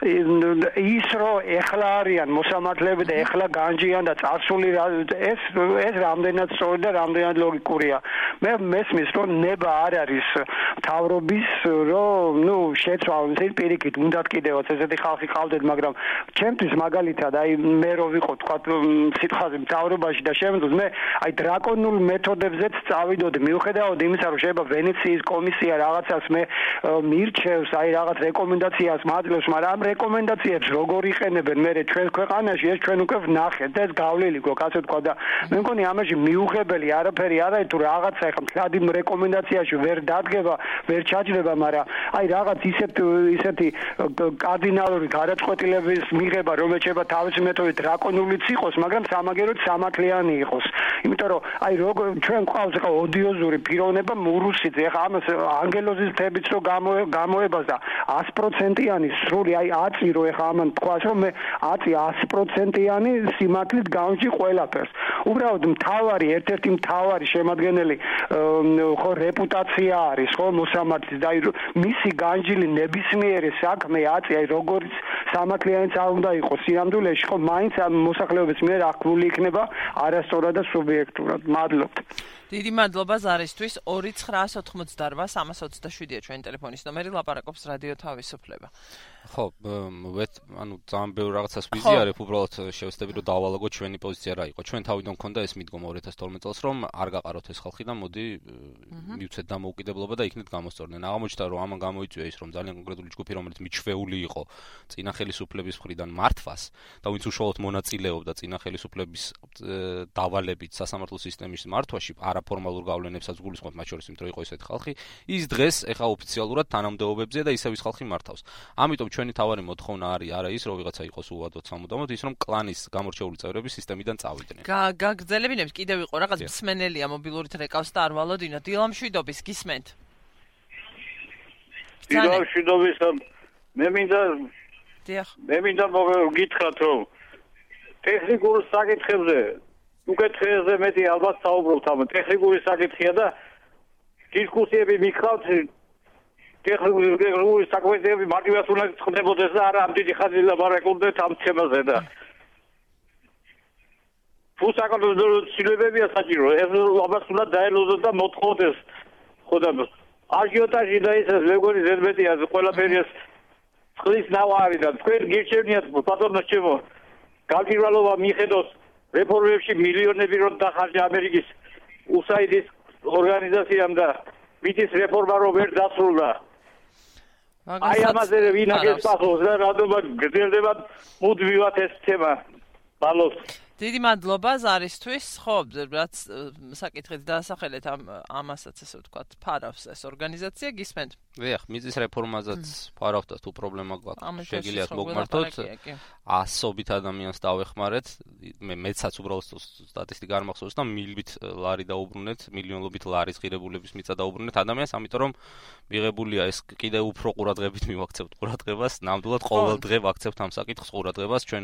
ის რომ ეხლა არიან მოსამართლეები და ეხლა განჯიან და წარსული ეს რამდენად სწორი და რამდენად ლოგიკურია მე მესმის რომ ნება არ არის მთავრობის რომ ნუ შეცვალონ ეს პირიქით უნდათ კიდევაც ესეთი ხალხი ყავდეთ მაგრამ ჩემთვის მაგალითად აი მე რო ვიყო თქვა სიტყვაზე მთავრობაში და შემდგომ მე აი დრაკონულ მეთოდებზეც წავიდოდი მიუხედავად იმისა რომ შეიძლება ვენეციის კომისია რაღაცას მე მირჩევს აი რაღაც რეკომენდაციას მაძლევს მაგრამ ამ რეკომენდაციებს როგორ იყენებენ მე ჩვენ ქვეყანაში ეს ჩვენ უკვე ვნახეთ და ეს გავლილი გვაქვს ასე თქვა და მე მგონი ამაში მიუღებელი არაფერი არ არის თუ რაღაცა ეხლა მთლადი რეკომენდაციაში ვერ დადგება ვერ ჩაჯდება მაგრამ აი რაღაც ისეთი კარდინალური გადაწყვეტილების მიღება რომელიც შეიძლება თავისი მეთოდით დრაკონულიც იყოს მაგრამ სამაგეროდ სამართლიანი იყოს იმიტომ რომ აი როგორ ჩვენ ყავს ახლა ოდიოზური პიროვნება მურუსიძე ახლა ამას ანგელოზის თებიც რო გამოებას და 100%-იანი სრული აი აწი რო ახლა ამან თქვას რომ მე აწი 100%-იანი სიმართლით გამჭი ყველაფერს უბრალოდ მთავარი ერთ-ერთი მთავარი შემადგენელი ხო რეპუტაცია არის ხო მოსამართლის და აი მისი განჯილი ნებისმიერი საქმე აწი აი როგორც სამართლიანიც არ უნდა იყოს სიამდვილეში ხო მაინც ამ მოსახლეობის მიერ აღქმული იქნება არასწორად და სუბიექტურად მადლობთ დიდი მადლობა ზარისთვის 2988-327-ია ჩვენი ტელეფონის ნომერი ლაპარაკობს რადიო თავისუფლება ხო ანუ ძალიან ბევრ რაღაცას ვიზიარებ უბრალოდ შევსდები რომ დავალაგოთ ჩვენი პოზიცია რა იყო ჩვენ თავიდან მქონდა ეს მიდგომა 2012 წელს რომ არ გაყაროთ ეს ხალხი და მოდი მივცეთ დამოუკიდებლობა და იქნებ გამოსწორდნენ აღმოჩნდა რომ ამან გამოიწვია ის რომ ძალიან კონკრეტული ჯგუფი რომელიც მიჩვეული იყო წინა ხელისუფლების მხრიდან მართვას და ვინც უშუალოდ მონაწილეობდა წინა ხელისუფლების დავალებით სასამართლო სისტემის მართვაში არაფორმალურ გავლენებსაც გულისხმობ მათ შორის იმიტომ რომ იყო ესეთი ხალხი ის დღეს ეხა ოფიციალურად თანამდებობებზე და ისევ ის ხალხი მართავს ამიტომ ჩვენი თავარი მოთხოვნა არის არა ის რომ ვიღაცა იყოს უვადოდ სამუდამოდ ის რომ კლანის გამორჩეული წევრები სისტემიდან წავიდნენ გაგრძელებინებს კიდევ იყო რაღაც მსმენელია მობილურით რეკავს და არ ვალოდინო დილამშვიდობის გისმენთ დილამშვიდობის მე მინდა გითხრათ რომ ტექნიკურ საკითხებზე უკეთესზე მეტი ალბათ საუბრობთ ამ ტექნიკური საკითხია და დისკუსიები მიქრავთ ტექნიკური საკითხები მარტივად უნდა ხდებოდეს და არა ამ დიდი ხანი ლაპარაკობდეთ ამ თემაზე და თუ საკონტროლო ცვლილებებია საჭირო ეს ალბათ უნდა დაელოდოთ და მოთხოვოთ ეს ხო და აჟიოტაჟი და ეს ლეგორი ზედმეტია ყველაფერი ეს წყლის ნავარი და თქვენ გირჩევნიათ პატრონო ჩემო გამჭირვალობა მიხედოს რეფორმებში მილიონები რომ დახარჯა ამერიკის USAID-ის ორგანიზაციამ და მიწის რეფორმა რომ ვერ დასრულდა. აი ამაზე ვინ აგეს პასუხს და რატომ გრძელდება მუდმივად ეს თემა. მადლობთ. დიდი მადლობა ზარისთვის. ხო, რაც საკითხით დაასახელეთ ამასაც ასე ვთქვათ, ფარავს ეს ორგანიზაცია გისმენთ. დიახ, მიწის რეფორმაზეც ფარავთ და თუ პრობლემა გვაქვს, შეგიძლიათ მოგმართოთ. ასობით ადამიანს დავეხმარეთ. მეცაც უბრალოდ სტატისტიკა არ მახსოვს და მილობით ლარი დაუბრუნეთ, მილიონობით ლარის ღირებულების მიწა დაუბრუნეთ ადამიანს, ამიტომ რომ მიღებულია ეს კიდევ უფრო ყურადღებით მივაქცევთ ყურადღებას, ნამდვილად ყოველ დღე ვაქცევთ ამ საკითხს ყურადღებას. ჩვენ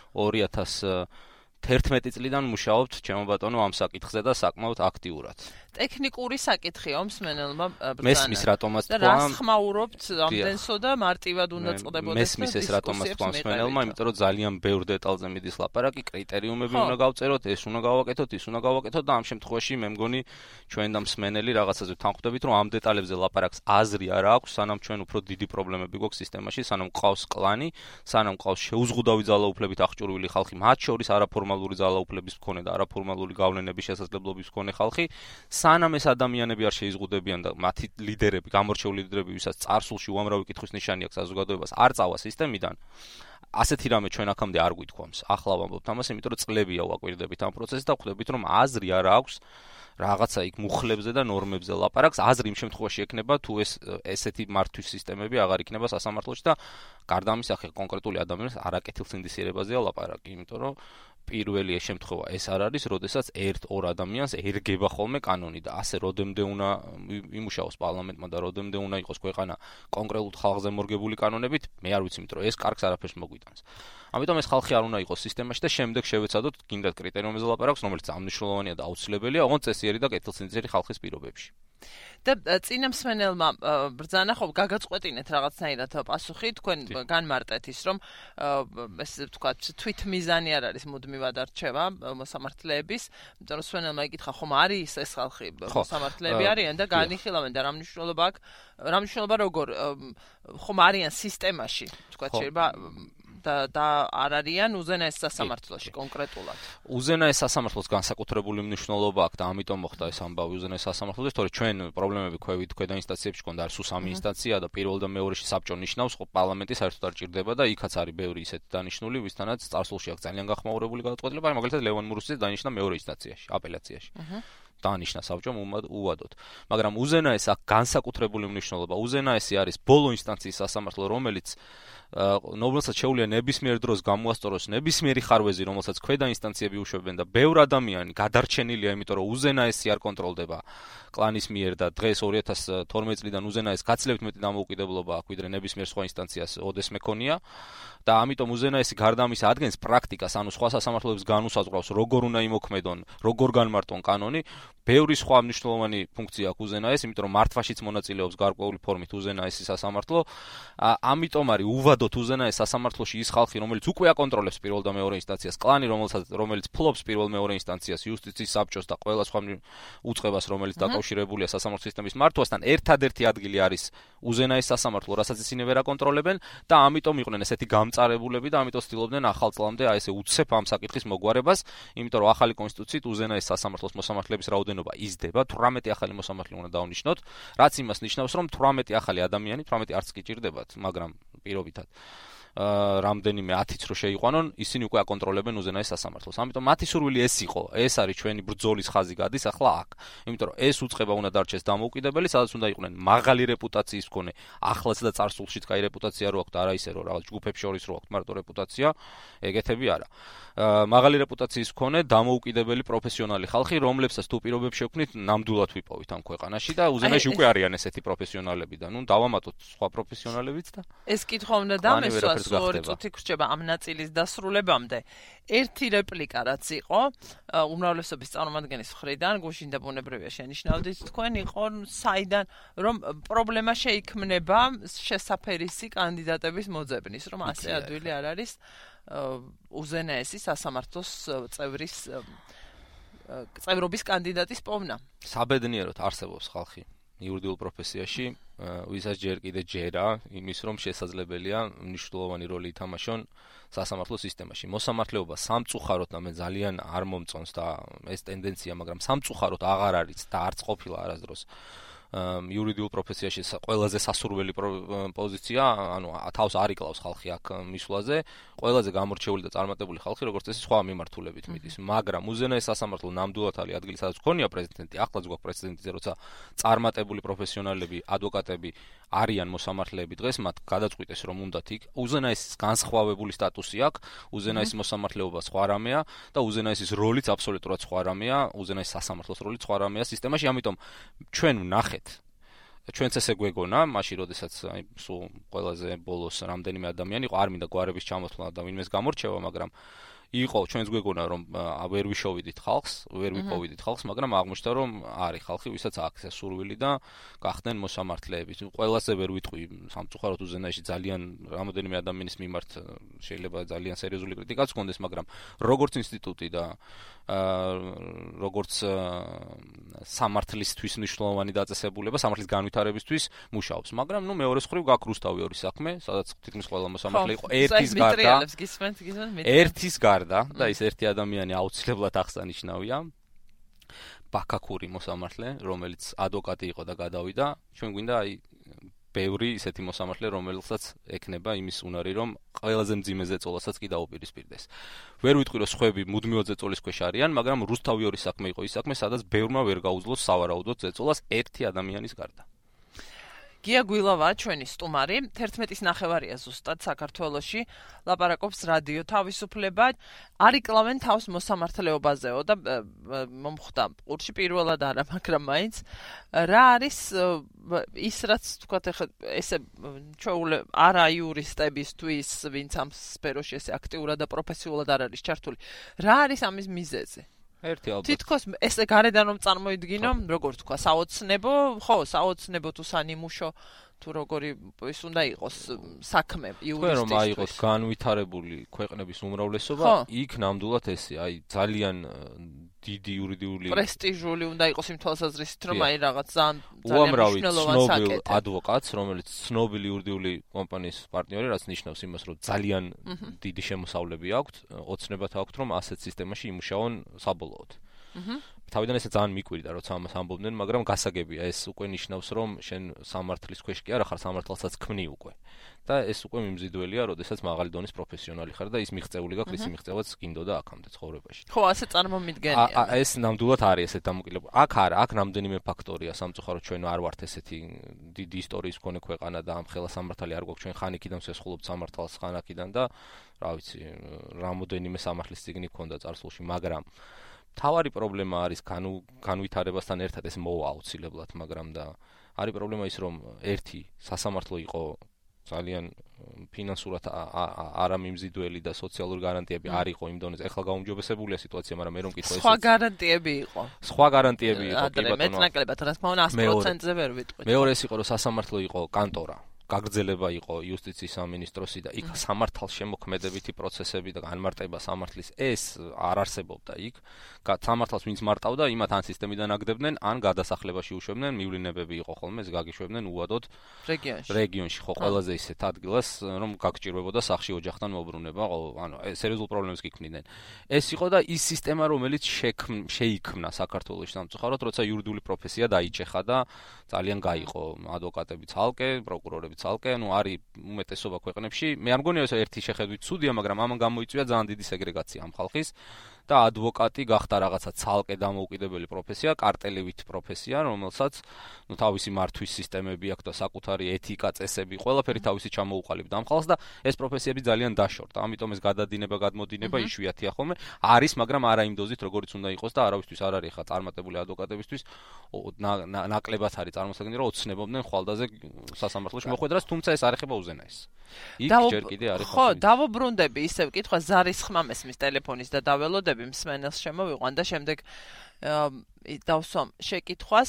2011 წლიდან მუშაობთ ჩემო ბატონო ამ საკითხზე და საკმაოდ აქტიურად. ტექნიკური საკითხია მსმენელმა ბრძანა. მესმის რატომაც თქვა. რას ხმაურობთ ამდენსო და მარტივად უნდა წდებოდეს. მესმის ეს რატომაც თქვა მსმენელმა, იმიტომ რომ ძალიან ბევრ დეტალზე მიდის ლაპარაკი, კრიტერიუმები უნდა გავწეროთ, ეს უნდა გავაკეთოთ, ის უნდა გავაკეთოთ და ამ შემთხვევაში მე მგონი ჩვენ და მსმენელი რაღაცაზე თანხმდებით, რომ ამ დეტალებზე ლაპარაკს აზრი არ აქვს, სანამ ჩვენ უფრო დიდი პრობლემები გვაქვს სისტემაში, სანამ ყავს კლანი, სანამ ყავს შეუზღუდავი ძალაუფლებით აღჭურვილი ხალხი, მათ შორის არაფორმალური ძალაუფლების მქონე და არაფორმალური გავლენების შესაძლებლობის მქონე ხალხი, სანამ ეს ადამიანები არ შეიზღუდებიან და მათი ლიდერები, გამორჩეული ლიდერები, ვისაც წარსულში უამრავი კითხვის ნიშანი აქვს საზოგადოებას, არ წავა სისტემიდან, ასეთი რამე ჩვენ აქამდე არ გვითქვამს. ახლა ვამბობთ ამას, იმიტომ რომ წლებია ვაკვირდებით ამ პროცესს და ხვდებით რომ აზრი არ აქვს რაღაცა იქ მუხლებზე და ნორმებზე ლაპარაკს. აზრი იმ შემთხვევაში ექნება თუ ესეთი მართვის სისტემები აღარ იქნება სასამართლოში და გარდა ამისა ხე კონკრეტული ადამიანის არაკეთილსინდისიერებაზეა ლაპარაკი, იმიტომ რომ პირველი შემთხვევა ეს არ არის, როდესაც ერთ-ორ ადამიანს ერგება ხოლმე კანონი და ასე როდემდე უნდა იმუშაოს პარლამენტმა და როდემდე უნდა იყოს ქვეყანა კონკრეტულ ხალხზე მორგებული კანონებით, მე არ ვიცი, იმიტომ რომ ეს კარგს არაფერს მოგვიტანს. ამიტომ ეს ხალხი არ უნდა იყოს სისტემაში და შემდეგ შევეცადოთ გინდათ კრიტერიუმებზე ლაპარაკს, რომელიც ამნიშნულოვანია და აუცილებელია, ოღონდ წესიერი და კეთილსინდისიერი ხალხის პირობებში. და წინამსმენელმა ბრძანა ხო გაგაწყვეტინეთ რაღაცნაირად პასუხი, თქვენ განმარტეთ ის, რომ ეს ვთქვათ, თვითმიზანი არ არის მუდმივად არჩევა მოსამართლეების, იმიტომ რომ სვენელმა იკითხა, ხომ არის ეს ხალხი მოსამართლეები არიან და განიხილავენ და რა მნიშვნელობა როგორ ხომ არიან სისტემაში, ვთქვათ, შეიძლება და არ არიან უზენაეს სასამართლოში კონკრეტულად. უზენაეს სასამართლოს განსაკუთრებული მნიშვნელობა აქვს და ამიტომ მოხდა ეს ამბავი უზენაეს სასამართლოში, თორე ჩვენ პრობლემები ქვედა ინსტანციებში გქონდა, არის სამი ინსტანცია და პირველ და მეორეში საბჭო ნიშნავს, ხო პარლამენტი საერთოდ არ ჭირდება და იქაც არის ბევრი ისეთი დანიშნული, ვისთანაც წარსულში აქვს ძალიან გახმაურებული გადაწყვეტილება, მაგალითად ლევან მურუსიძე დანიშნა მეორე ინსტანციაში, აპელაციაში. დანიშნა საბჭომ უვადოდ. მაგრამ უზენაეს აქვს განსაკუთრებული მნიშვნელობა. უზენაესი არის ბოლო ინსტანციის სასამართლო, რომელიც რომელსაც შეუძლია ნებისმიერ დროს გამოასწოროს ნებისმიერი ხარვეზი, რომელსაც ქვედა ინსტანციები უშვებენ და ბევრ ადამიანი გადარჩენილია, იმიტომ რომ უზენაესი არ კონტროლდება კლანის მიერ და დღეს 2012 წლიდან უზენაეს გაცილებით მეტი დამოუკიდებლობა აქვს, ვიდრე ნებისმიერ სხვა ინსტანციას ოდეს მეკონია და ამიტომ უზენაესი გარდა ამისა ადგენს პრაქტიკას, ანუ სხვა სასამართლოებს განუსაზღვრავს, როგორ უნდა იმოქმედონ, როგორ განმარტონ კანონი. ბევრი სხვა მნიშვნელოვანი ფუნქცია აქვს უზენაეს, იმიტომ რომ მართვაშიც მონაწილეობს გარკვეული ფორმით უზენაესი სასამართლო. ამიტომ არის უვადოთ უზენაეს სასამართლოში ის ხალხი, რომელიც უკვე აკონტროლებს პირველ და მეორე ინსტანციას, კლანი, რომელიც ფლობს პირველ მეორე ინსტანციას, იუსტიციის საბჭოს და ყველა სხვა უწყებას, რომელიც დაკავშირებულია სასამართლო სისტემის მართვასთან, ერთადერთი ადგილი არის უზენაეს სასამართლო, რასაც ისინი ვერ აკონტროლებენ და ამიტომ იყვნენ ესეთი გამწარებულები და ამიტომ ცდილობდნენ ახალ წლამდე აი ესე უცებ ამ საკითხის მოგვარებას, იმიტომ რომ ახალი კონსტიტუციით უზენაეს სასამართლოს მოსამართლეების რაოდენობა იზრდება, 18 ახალი მოსამართლე უნდა დავნიშნოთ, რაც იმას ნიშნავს, რომ 18 ახალი ადამიანი, 18 არც კი ჭირდებათ, მაგრამ პირობითად რამდენიმე 10-იც რო შეიყვანონ, ისინი უკვე აკონტროლებენ უზენაეს სასამართლოს. ამიტომ მათი სურვილი ეს იყო, ეს არის ჩვენი ბრძოლის ხაზი გადის ახლა აქ. იმიტომ რომ ეს უწყება უნდა დარჩეს დამოუკიდებელი, სადაც უნდა იყვნენ მაღალი რეპუტაციის მქონე, ახლაც და წარსულშიც კაი რეპუტაცია რო აქვს, არა ისე რომ რაღაც ჯგუფებს შორის რო აქვს მარტო რეპუტაცია, ეგეთები არა. მაღალი რეპუტაციის მქონე, დამოუკიდებელი პროფესიონალი ხალხი, რომლებსაც თუ პირობებს შევქმნით, ნამდვილად ვიპოვით ამ ქვეყანაში და უზენაეში უკვე არიან ესეთი პროფესიონალები და ნუ დავამატოთ სხვა პროფესიონალებიც და ეს კითხვა უნდა დამესვას 2 წუთი გრჩება ამ ნაწილის დასრულებამდე. ერთი რეპლიკა რაც იყო, უმრავლესობის წარმომადგენლის მხრიდან, გუშინ და ბუნებრივია შენიშნავდით თქვენ, იყო საიდან რომ პრობლემა შეიქმნება შესაფერისი კანდიდატების მოძებნის, რომ ასე ადვილი არ არის უზენაესი სასამართლოს წევრობის კანდიდატის პოვნა. საბედნიეროდ არსებობს ხალხი იურიდიულ პროფესიაში, ვისაც ჯერ კიდე ჯერა იმის, რომ შესაძლებელია მნიშვნელოვანი როლი ითამაშონ სასამართლო სისტემაში. მოსამართლეობა სამწუხაროდ და მე ძალიან არ მომწონს და ეს ტენდენცია, მაგრამ სამწუხაროდ აღარ არის და არც ყოფილა არასდროს იურიდიულ პროფესიაში ყველაზე სასურველი პოზიცია, ანუ თავს არ იკლავს ხალხი აქ მისვლაზე, ყველაზე გამორჩეული და წარმატებული ხალხი, როგორც წესი, სხვა მიმართულებით მიდის. მაგრამ უზენაეს სასამართლო ნამდვილად არის ადგილი, სადაც ქონია პრეზიდენტი, ახლაც გვაქვს პრეცედენტი, როცა წარმატებული პროფესიონალები, ადვოკატები არიან მოსამართლეები დღეს, მათ გადაწყვიტეს, რომ უნდათ იქ უზენაესის განსხვავებული სტატუსი აქვს, უზენაესის მოსამართლეობა სხვა რამეა და უზენაესის როლიც აბსოლუტურად სხვა რამეა, უზენაესის სასამართლოს როლიც სხვა რამეა სისტემაში, ამიტომ ჩვენ ვნახეთ ჩვენც ესე გვეგონა, მაშინ როდესაც აი სულ ყველაზე ბოლოს რამდენიმე ადამიანი იყო, არ მინდა გვარების ჩამოთვლა და ვინმეს გამორჩევა, მაგრამ იყო ჩვენს გვეგონა რომ ვერ ვიშოვიდით ხალხს, ვერ ვიპოვიდით ხალხს, მაგრამ აღმოჩნდა რომ არის ხალხი, ვისაც აქვს ეს სურვილი და გახდნენ მოსამართლეები. ყველაზე ვერ ვიტყვი სამწუხაროდ უზენაეში ძალიან რამოდენიმე ადამიანის მიმართ შეიძლება ძალიან სერიოზული კრიტიკაც გქონდეს, მაგრამ როგორც ინსტიტუტი და როგორც სამართლისთვის მნიშვნელოვანი დაწესებულება, სამართლის განვითარებისთვის მუშაობს, მაგრამ ნუ მეორე მხრივ გაქვს რუსთავი ორი საქმე, სადაც თითქმის ყველა მოსამართლე იყო ერთის გარდა და ის ერთი ადამიანი აუცილებლად აღსანიშნავია. ბაქაქური მოსამართლე, რომელიც ადვოკატი იყო და გადავიდა, ჩვენ გვინდა აი ბევრი ისეთი მოსამართლე, რომელსაც ექნება იმის უნარი, რომ ყველაზე მძიმე ზეწოლასაც კი დაუპირისპირდეს. ვერ ვიტყვი, რომ სხვები მუდმივად ზეწოლის ქვეშ არიან, მაგრამ რუსთავიორის საქმე იყო ის საქმე, სადაც ბევრმა ვერ გაუძლოს სავარაუდოდ ზეწოლას ერთი ადამიანის გარდა. გია გვილავა ჩვენი სტუმარი 11:09 ზუსტად საქართველოში ლაპარაკობს რადიო თავისუფლება არიკლავენ თავს მოსამართლეობაზეო და მომხვდა ყურში პირველად არა მაგრამ მაინც რა არის ის რაც თქვათ ახლა ესე ჩვეულე არა იურისტებისთვის ვინც ამ სფეროში ესე აქტიურად და პროფესიულად არ არის ჩართული რა არის ამის მიზეზი ერთი ალბათ. თითქოს ესე გარედან რომ წარმოიდგინო, როგორც თქვა, საოცნებო, ხო, საოცნებო თუ სანიმუშო თუ როგორი ის უნდა იყოს საქმე იურისტისთვის. რომ აიღოს განვითარებული ქვეყნების უმრავლესობა, იქ ნამდვილად ესე, აი ძალიან დიდი იურიდიული პრესტიჟული უნდა იყოს იმ თვალსაზრისით, რომ აი რაღაც ძალიან მნიშვნელოვან საკითხს ადვოკატს, რომელიც ცნობილი იურიდიული კომპანიის პარტნიორი, რაც ნიშნავს იმას, რომ ძალიან დიდი შემოსავლები აქვთ, ოცნებად აქვთ, რომ ასეთ სისტემაში იმუშაონ საბოლოოდ. თავიდან ესე ძალიან მიკვირდა, როცა ამას ამბობდნენ, მაგრამ გასაგებია, ეს უკვე ნიშნავს, რომ შენ სამართლის ქვეშ კი არა ხარ, სამართალსაც ქმნი უკვე. და ეს უკვე მიმზიდველია, როდესაც მაღალი დონის პროფესიონალი ხარ და ის მიღწეული გაქვს, ისი მიღწევაც გინდოდა აქამდე ცხოვრებაში. ხო, ასე წარმომიდგენია. ეს ნამდვილად არის ესეთ დამოკიდებული. აქ არა, აქ რამდენიმე ფაქტორია სამწუხაროდ ჩვენ არ ვართ ესეთი დიდი ისტორიის მქონე ქვეყანა და ამ ხელა სამართალი არ გვაქვს ჩვენ ხანიკიდან ვსესხულობთ სამართალს ხანაკიდან და რა ვიცი, რამოდენიმე სამართლის წიგნი ქონდა წარსულში, მაგრამ თავარი პრობლემა არის განვითარებასთან ერთად ეს მოვა აუცილებლად, მაგრამ და არის პრობლემა ის, რომ ერთი სასამართლო იყო ძალიან ფინანსურად არამიმზიდველი და სოციალური გარანტიები არ იყო იმ დონეზე. ეხლა გაუმჯობესებულია სიტუაცია, მაგრამ მე რომ მკითხო ეს სხვა გარანტიები იყო. სხვა გარანტიები იყო, კი ბატონო. მეტნაკლებად, რა თქმა უნდა 100%-ზე ვერ ვიტყვით. მეორე ის იყო, რომ სასამართლო იყო კანტორა. გაგრძელება იყო იუსტიციის სამინისტროსი და იქ სამართალშემოქმედებითი პროცესები და განმარტება სამართლის ეს არ არსებობდა იქ. სამართალს ვინც მარტავდა, იმათ ან სისტემიდან აგდებდნენ, ან გადასახლებაში უშვებდნენ, მივლინებები იყო ხოლმე, ეს გაგიშვებდნენ უადოდ რეგიონში, ხო, ყველაზე ისეთ ადგილას, რომ გაგჭირვებოდა სახში ოჯახთან მოbrunება, ანუ სერიოზულ პრობლემებს გიქმნიდნენ. ეს იყო და ის სისტემა, რომელიც შეიქმნა საქართველოში სამწუხაროდ, როცა იურიდიული პროფესია დაიჭეხა და ძალიან გაიყო ადვოკატები ცალკე, პროკურორები ცალკე, ანუ არის უმეტესობა ქვეყნებში. მე არ მგონია ეს ერთი შეხედვით ცუდია, მაგრამ ამან გამოიწვია ძალიან დიდი სეგრეგაცია ამ ხალხის და ადვოკატი გახდა რაღაცა ცალკე დამოუკიდებელი პროფესია, კარტელივით პროფესია, რომელსაც თავისი მართვის სისტემები აქვს და საკუთარი ეთიკა, წესები, ყველაფერი თავისი ჩამოუყალიბდა ამ ხალხს და ეს პროფესიები ძალიან დაშორდა. ამიტომ ეს გადადინება, გადმოდინება იშვიათია ხოლმე. არის, მაგრამ არა იმ დოზით, როგორიც უნდა იყოს და არავისთვის არ არის ხა წარმატებული ადვოკატებისთვის ნაკლებად არის წარმოსაგნი, რომ ოცნებობდნენ ხვალდაზე სასამართლოში მოხვედრას, თუმცა ეს არ ეხება უზენაეს. იქ ჯერ კიდე არის ხო, დავუბრუნდები ისევ კითხვა ზარის ხმა მესმის ტელეფონის და დაველოდები მსმენელს შემოვიყვან და შემდეგ დავსვამ შეკითხვას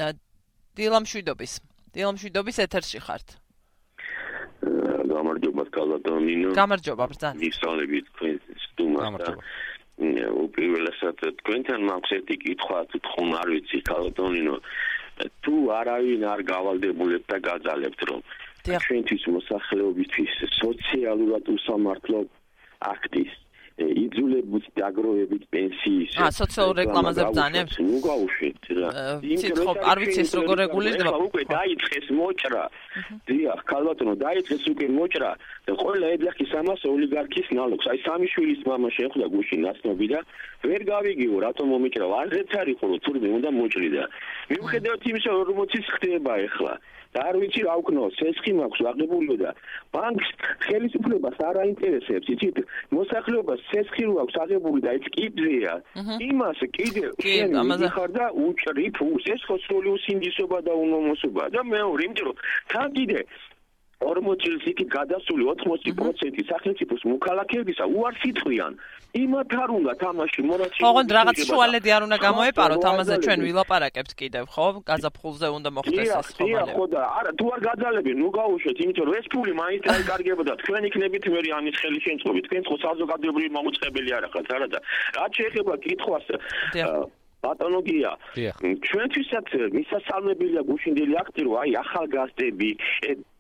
დილამშვიდობის ეთერში ხართ. გამარჯობა კალატონინო. გამარჯობა ბრძანა. მისალებით თქვენ სტუმარს. უპირველესად თქვენთან მაქვს ერთი კითხვა, თქონ არ ვიცი კალატონინო. თუ არავინ არ გავალდებულებთ და გაძალებთ რომ ჩვენთვის მოსახლეობისთვის სოციალურად უსამართლო აქტის იძულებით დაგროვებით პენსიის სოციალურ რეკლამაზე ბრძანებთ? ნუ გავუშვით რა. არ ვიცი ეს როგორ რეგულირდება. უკვე დაიწყეს მოჭრა. დიახ, ქალბატონო, დაიწყეს უკვე მოჭრა და ყველა ეძახის ამას ოლიგარქის ნალოგს. აი სამი შვილის მამა შეხვდა გუშინ ნაცნობი და ვერ გავიგიო რატომ მომიჭრა. არც არ იყო რომ თურმე უნდა მოჭრიდა. მიუხედავად იმისა, რომ 40-ს ხდება ახლა. და არ ვიცი რა ვქნო, სესხი მაქვს აღებული და ბანკს ხელისუფლებას არ აინტერესებს, იცით, მოსახლეობას სესხი რო აქვს აღებული და ეს კიბზეა. იმას კიდევ შენ მიხარ და უჭრი ფულს, ეს ხო სრული უსინდისობა და უმომოსობა და მეორე, იმიტომ რომ თან კიდე 40 წელს იქით გადასული 80% სახელმწიფოს მოქალაქეებისა უარს იტყვიან. იმათ არ უნდა თამაში მორაცი. ოღონდ რაღაც შუალედი არ უნდა გამოეპაროთ, ამაზე ჩვენ ვილაპარაკებთ კიდევ, ხო? გაზაფხულზე უნდა მოხდეს ეს ხომალები. ხო და არა, თუ არ გაძალებენ, ნუ გაუშვეთ, იმიტომ რომ ეს ფული მაინც არ კარგებოდა. თქვენ იქნებით მე ამის ხელი შემწყობი. თქვენ ხო საზოგადოებრივი მომუწყებელი არ ახალ, არა და რაც შეეხება კითხვას პათოლოგია. ჩვენთვისაც მისასალმებელია გუშინდელი აქტი, რომ აი ახალგაზრდები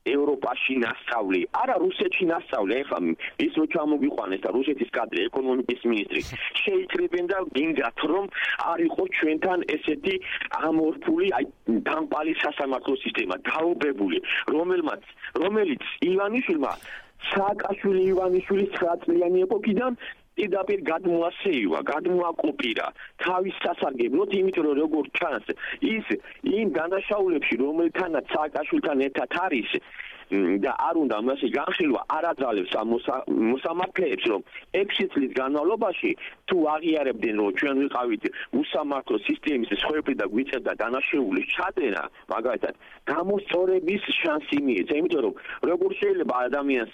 ევროპაში ნასწავლი, არა რუსეთში ნასწავლი. ეხლა ის რო ჩამოგიყვანეს და რუსეთის კადრი ეკონომიკის მინისტრი შეიკრიბენ და გინდათ რომ არ იყოს ჩვენთან ესეთი ამორფული დამპალი სასამართლო სისტემა დაობებული, რომელიც ივანიშვილმა სააკაშვილი ივანიშვილის 9 წლიანი ეპოქიდან პირდაპირ გადმოასეივა, გადმოაკოპირა თავის სასარგებლოდ, იმიტომ რომ როგორც ჩანს, ის იმ დანაშაულებში, რომელთანაც სააკაშვილთან ერთად არის და არ უნდა მასი განხილვა არ აძალებს ამ მოსამართლეებს, რომ 6 წლის განმავლობაში თუ აღიარებდნენ, რომ ჩვენ ვიყავით უსამართლო სისტემის სხვები და გვიწევდა დანაშაულის ჩადენა, მაგალითად, გამოსწორების შანსი მიეცა, იმიტომ რომ როგორ შეიძლება ადამიანს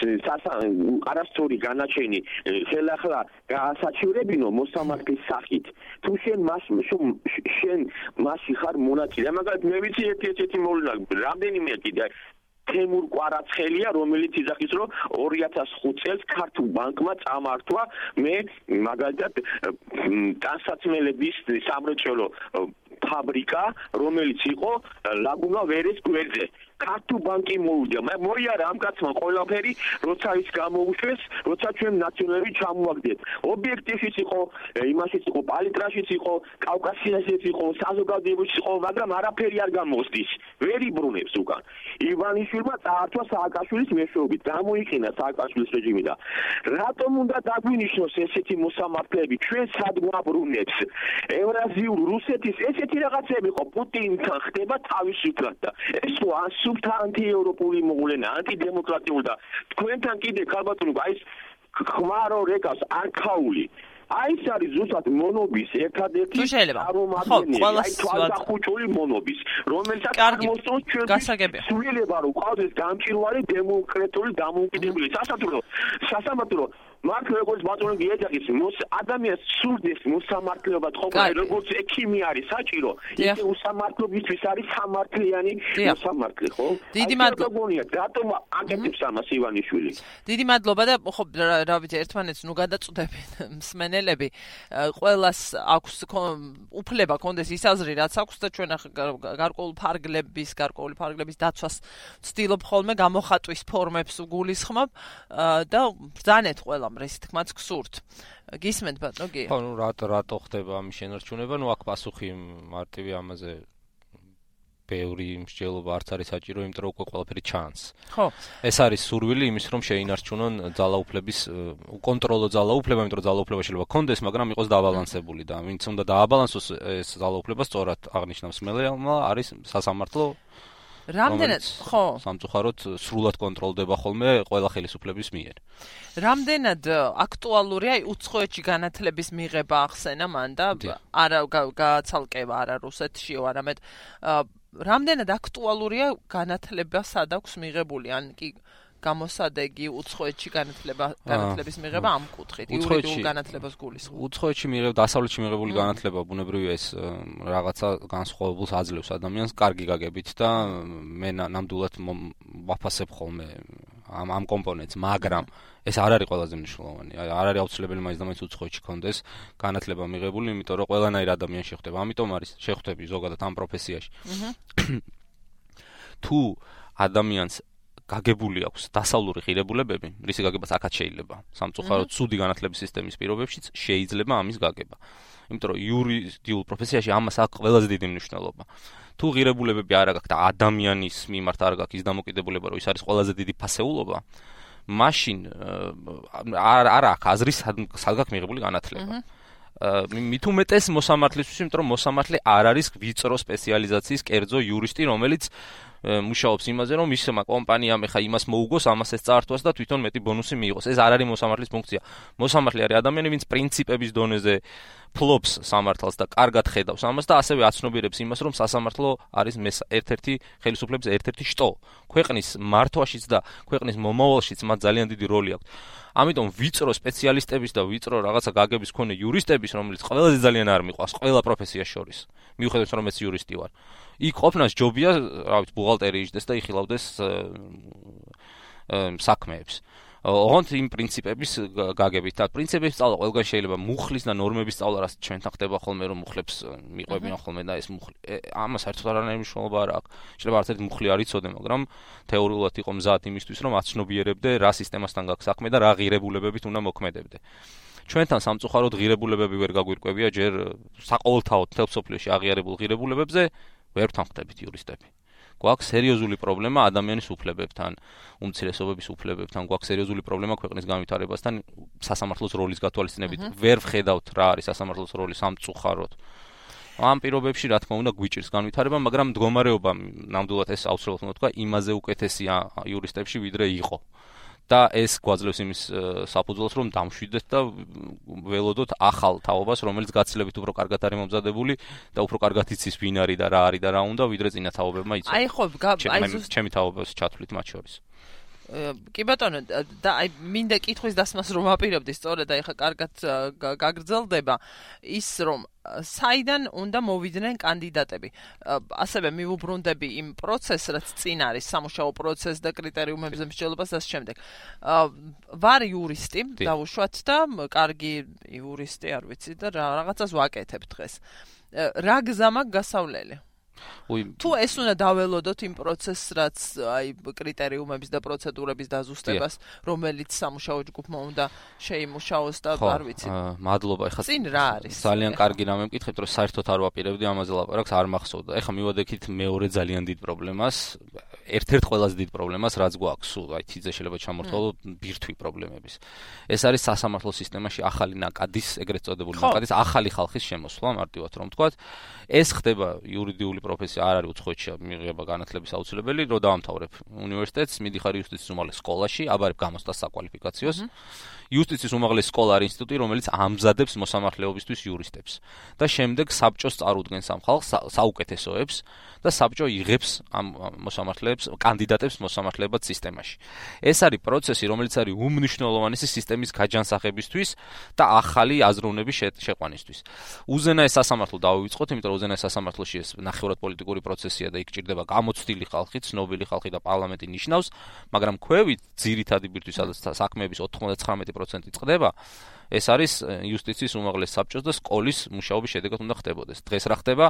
არასწორი განაჩენი ხელახლა გაასაჩივრებინო მოსამართლის სახით, თუ შენ მასში ხარ მონაწილე. მაგალითად, მე ვიცი ერთ-ერთი მოვლენა, რამდენიმე კიდე თემურ კვარაცხელია, რომელიც იძახის, რომ 2005 წელს ქართულ ბანკმა წამართვა მე მაგალითად ტანსაცმელების სამრეწველო ფაბრიკა, რომელიც იყო ლაგუნა ვერეს გვერდზე. ქართულ ბანკი მოვიდა. მოიარა ამ კაცმა ყველაფერი, როცა ის გამოუშვეს, როცა ჩვენ ნაციონალები ჩამოაგდეთ. ობიექტივშიც იყო, იმაშიც იყო, პალიტრაშიც იყო, კავკასიაშიც იყო, საზოგადოებაშიც იყო, მაგრამ არაფერი არ გამოსდის. ვერ იბრუნებს უკან. ივანიშვილმა წაართვა სააკაშვილის მეშვეობით, გამოიყენა სააკაშვილის რეჟიმი და რატომ უნდა დაგვინიშნოს ესეთი მოსამართლეები ჩვენ სად გვაბრუნებს? ევრაზიულ რუსეთის ესეთი რაღაცები იყო პუტინთან ხდება თავისუფლად და ეს ანტიევროპული მოვლენა, ანტიდემოკრატიული და თქვენთან კიდე ქალბატონო, აი ეს ხმარო რეკას არქაული. აი ეს არის ზუსტად მონობის ერთადერთი არომატენია, აი თვალსახუჭული მონობის, რომელსაც აღმოსწონს ჩვენ სულელება რომ ყავდეს გამჭირვარი დემოკრატიული დამოუკიდებელი სასამართლო მათ როგორც ბატონი გიეძახის ადამიანს სურდეს მოსამართლეობა თხოვნა როგორც ექიმი არის საჭირო ისე უსამართლობისთვის არის სამართლიანი მოსამართლე ხო? დიდი მადლობა. რატომ აკეთებს ამას ივანიშვილი? დიდი მადლობა და ხო რა ვიცი ერთმანეთს ნუ გადაწყვეტებენ მსმენელები ყველას აქვს უფლება კონდეს ის აზრი რაც აქვს და ჩვენ გარკვეული ფარგლების დაცვას ვცდილობ ხოლმე გამოხატვის ფორმებს გულისხმობ და ბრძანეთ ყველა ეს თქმაც გსურთ. გისმენთ ბატონო გია? ხო, ნუ რატო ხდება ამის შენარჩუნება? ნუ აქ პასუხი მარტივი ამაზე ბევრი მსჯელობა არც არის საჭირო, იმიტომ რომ უკვე ყველაფერი ჩანს. ხო. ეს არის სურვილი იმის, რომ შეინარჩუნონ ძალაუფლების უკონტროლო ძალაუფლება, იმიტომ რომ ძალაუფლება შეიძლება კონდეს, მაგრამ იყოს დაბალანსებული და ვინც უნდა დააბალანსოს ეს ძალაუფლება სწორად აღნიშნავს მელეალმა არის სასამართლო რამდენად ხო სამწუხაროდ სრულად კონტროლდება ხოლმე ყველა ხელისუფლების მიერ. რამდენად აქტუალურია უცხოეთში განათლების მიღება ახსენა მან და არა გააცალკება არა რუსეთშიო არამედ რამდენად აქტუალურია განათლება სად აქვს მიღებული ან კი გამოსადეგი უცხოეთში განათლების მიღება ამ კუთხით იურიდიულ განათლებას გულისხმობს. უცხოეთში დასავლეთში მიღებული განათლება ბუნებრივია ეს რაღაცა განსხვავებულს აძლევს ადამიანს კარგი გაგებით და მე ნამდვილად ვაფასებ ხოლმე ამ კომპონენტს, მაგრამ ეს არ არის ყველაზე მნიშვნელოვანი. არ არის აუცილებელი მაინც და მაინც უცხოეთში კონდეს განათლება მიღებული, იმიტომ რომ ყველანაირ ადამიანს შეხვდება. ამიტომ არის შეხვდები ზოგადად ამ პროფესიაში. თუ ადამიანს გაგებული აქვს დასავლური ღირებულებები, რისი გაგებაც აქაც შეიძლება. სამწუხაროდ ცუდი განათლების სისტემის პირობებშიც შეიძლება ამის გაგება. იმიტომ რომ იურიდიულ პროფესიაში ამას აქვს ყველაზე დიდი მნიშვნელობა. თუ ღირებულებები არ აქვს და ადამიანის მიმართ არ აქვს ის დამოკიდებულება, რომ ის არის ყველაზე დიდი ფასეულობა, მაშინ არ აქვს აზრის სად გაქვს მიღებული განათლება. მით უმეტეს მოსამართლისთვის, იმიტომ რომ მოსამართლე არ არის ვიწრო სპეციალიზაციის კერძო იურისტი, რომელიც მუშაობს იმაზე, რომ ისმა კომპანიამ ეხა იმას მოუგოს, ამას ეს წაართვას და თვითონ მეტი ბონუსი მიიღოს. ეს არ არის მოსამართლის ფუნქცია. მოსამართლე არის ადამიანი, ვინც პრინციპების დონეზე ფლობს სამართალს და კარგად ხედავს ამას და ასევე აცნობიერებს იმას, რომ სასამართლო არის ერთ-ერთი ხელისუფლების ერთ-ერთი შტო. ქვეყნის მართვაშიც და ქვეყნის მომავალშიც მათ ძალიან დიდი როლი აქვს. ამიტომ ვიწრო სპეციალისტების და ვიწრო რაღაცა გაგების მქონე იურისტების, რომელიც ყველაზე ძალიან არ მიყვარს ყველა პროფესიას შორის. მიუხედავად რომ ეს იურისტი ვარ. იქ ყოფნას ჯობია, რა ვიცი, ბუღალტერი იჯდეს და იხილავდეს საქმეებს. ოღონდ იმ პრინციპების გაგებით და პრინციპების სწავლა ყველგან შეიძლება მუხლის და ნორმების სწავლა რაც ჩვენთან ხდება ხოლმე რომ მუხლებს მიყვებიან ხოლმე და ეს მუხლი ამას საერთოდ არანაირი მნიშვნელობა არ აქვს შეიძლება არც ერთი მუხლი არ იცოდე მაგრამ თეორიულად იყო მზად იმისთვის რომ აცნობიერებდე რა სისტემასთან გაქვს საქმე და რა ღირებულებებით უნდა მოქმედებდე ჩვენთან სამწუხაროდ ღირებულებები ვერ გაგვირკვევია ჯერ საყოველთაოდ მთელ სოფლიოში აღიარებულ ღირებულებებზე ვერ ვთანხმდებით იურისტები გვაქვს სერიოზული პრობლემა ადამიანის უფლებებთან, უმცირესობების უფლებებთან, გვაქვს სერიოზული პრობლემა ქვეყნის განვითარებასთან, სასამართლოს როლის გათვალისწინებით. ვერ ვხედავთ რა არის სასამართლოს როლი სამწუხაროდ. ამ პირობებში რა თქმა უნდა გვიჭირს განვითარება, მაგრამ მდგომარეობა ნამდვილად ეს აუცილებლად უნდა თქვა, იმაზე უკეთესია იურისტებში ვიდრე იყო. და ეს გვაძლევს იმის საფუძველს რომ დამშვიდეთ და ველოდოთ ახალ თაობას რომელიც გაცილებით უფრო კარგად არის მომზადებული და უფრო კარგად იცის ვინ არის და რა არის და რა უნდა ვიდრე წინა თაობებმა იცოდნენ. აი ხო, ჩემი თაობას ჩათვლით მათ შორის. კი ბატონო, და აი მინდა კითხვის დასმას რომ აპირებდი სწორედ აი ხა კარგად გაგრძელდება ის რომ საიდან უნდა მოვიდნენ კანდიდატები. ასევე მიუბრუნდები იმ პროცესს, რაც წინ არის, სამუშაო პროცესს და კრიტერიუმებზე მსჯელობას და ამ შემდეგ. ვარ იურისტი, დავუშვათ და კარგი იურისტი არ ვიცი და რაღაცას ვაკეთებ დღეს. რა გზა მაქვს გასავლელი? თუ ეს უნდა დაველოდოთ იმ პროცესს, რაც აი კრიტერიუმების და პროცედურების დაზუსტებას, რომელიც სამუშაო ჯგუფმა უნდა შეიმუშაოს და არ ვიცი. მადლობა, ეხლა წინ რა არის? ძალიან კარგი რამე მკითხეთ, რომ საერთოდ არ ვაპირებდი ამაზე ლაპარაკს, არ მახსოვდა. ეხლა მივადექით მეორე ძალიან დიდ პრობლემას, ერთ-ერთ ყველაზე დიდ პრობლემას, რაც გვაქვს, სულ აი თიძე შეიძლება ჩამორთვალო ბირთვი პრობლემების. ეს არის სასამართლო სისტემაში ახალი ნაკადის, ეგრეთ წოდებული ნაკადის ახალი ხალხის შემოსვლა, მარტივად რომ ვთქვათ. ეს ხდება იურიდიული პროფესია არ არის უცხოეთში მიღება განათლების აუცილებელი, რომ დავამთავრებ უნივერსიტეტს, მიდიხარ იუსტიციის უმაღლეს სკოლაში, აბარებ გამოცდას საკვალიფიკაციოს. იუსტიციის უმაღლესი სკოლა არის ინსტიტუტი, რომელიც ამზადებს მოსამართლეობისთვის იურისტებს და შემდეგ საბჭოს წარუდგენს ამ ხალხს საუკეთესოებს და საბჭო იღებს ამ მოსამართლეებს, კანდიდატებს მოსამართლეებად სისტემაში. ეს არის პროცესი, რომელიც არის უმნიშვნელოვანესი სისტემის გაჯანსაღებისთვის და ახალი აზროვნების შეყვანისთვის. უზენაეს სასამართლო დავივიწყოთ, იმიტომ რომ უზენაეს სასამართლოში ეს ნახევრად პოლიტიკური პროცესია და იქ ჭირდება გამოცდილი ხალხი, ცნობილი ხალხი და პარლამენტი ნიშნავს, მაგრამ ქვევით ძირითადი ბირთვის სადაც საქმეების 99% წყდება, ეს არის იუსტიციის უმაღლეს საბჭოს და სკოლის მუშაობის შედეგად უნდა ხდებოდეს. დღეს რა ხდება?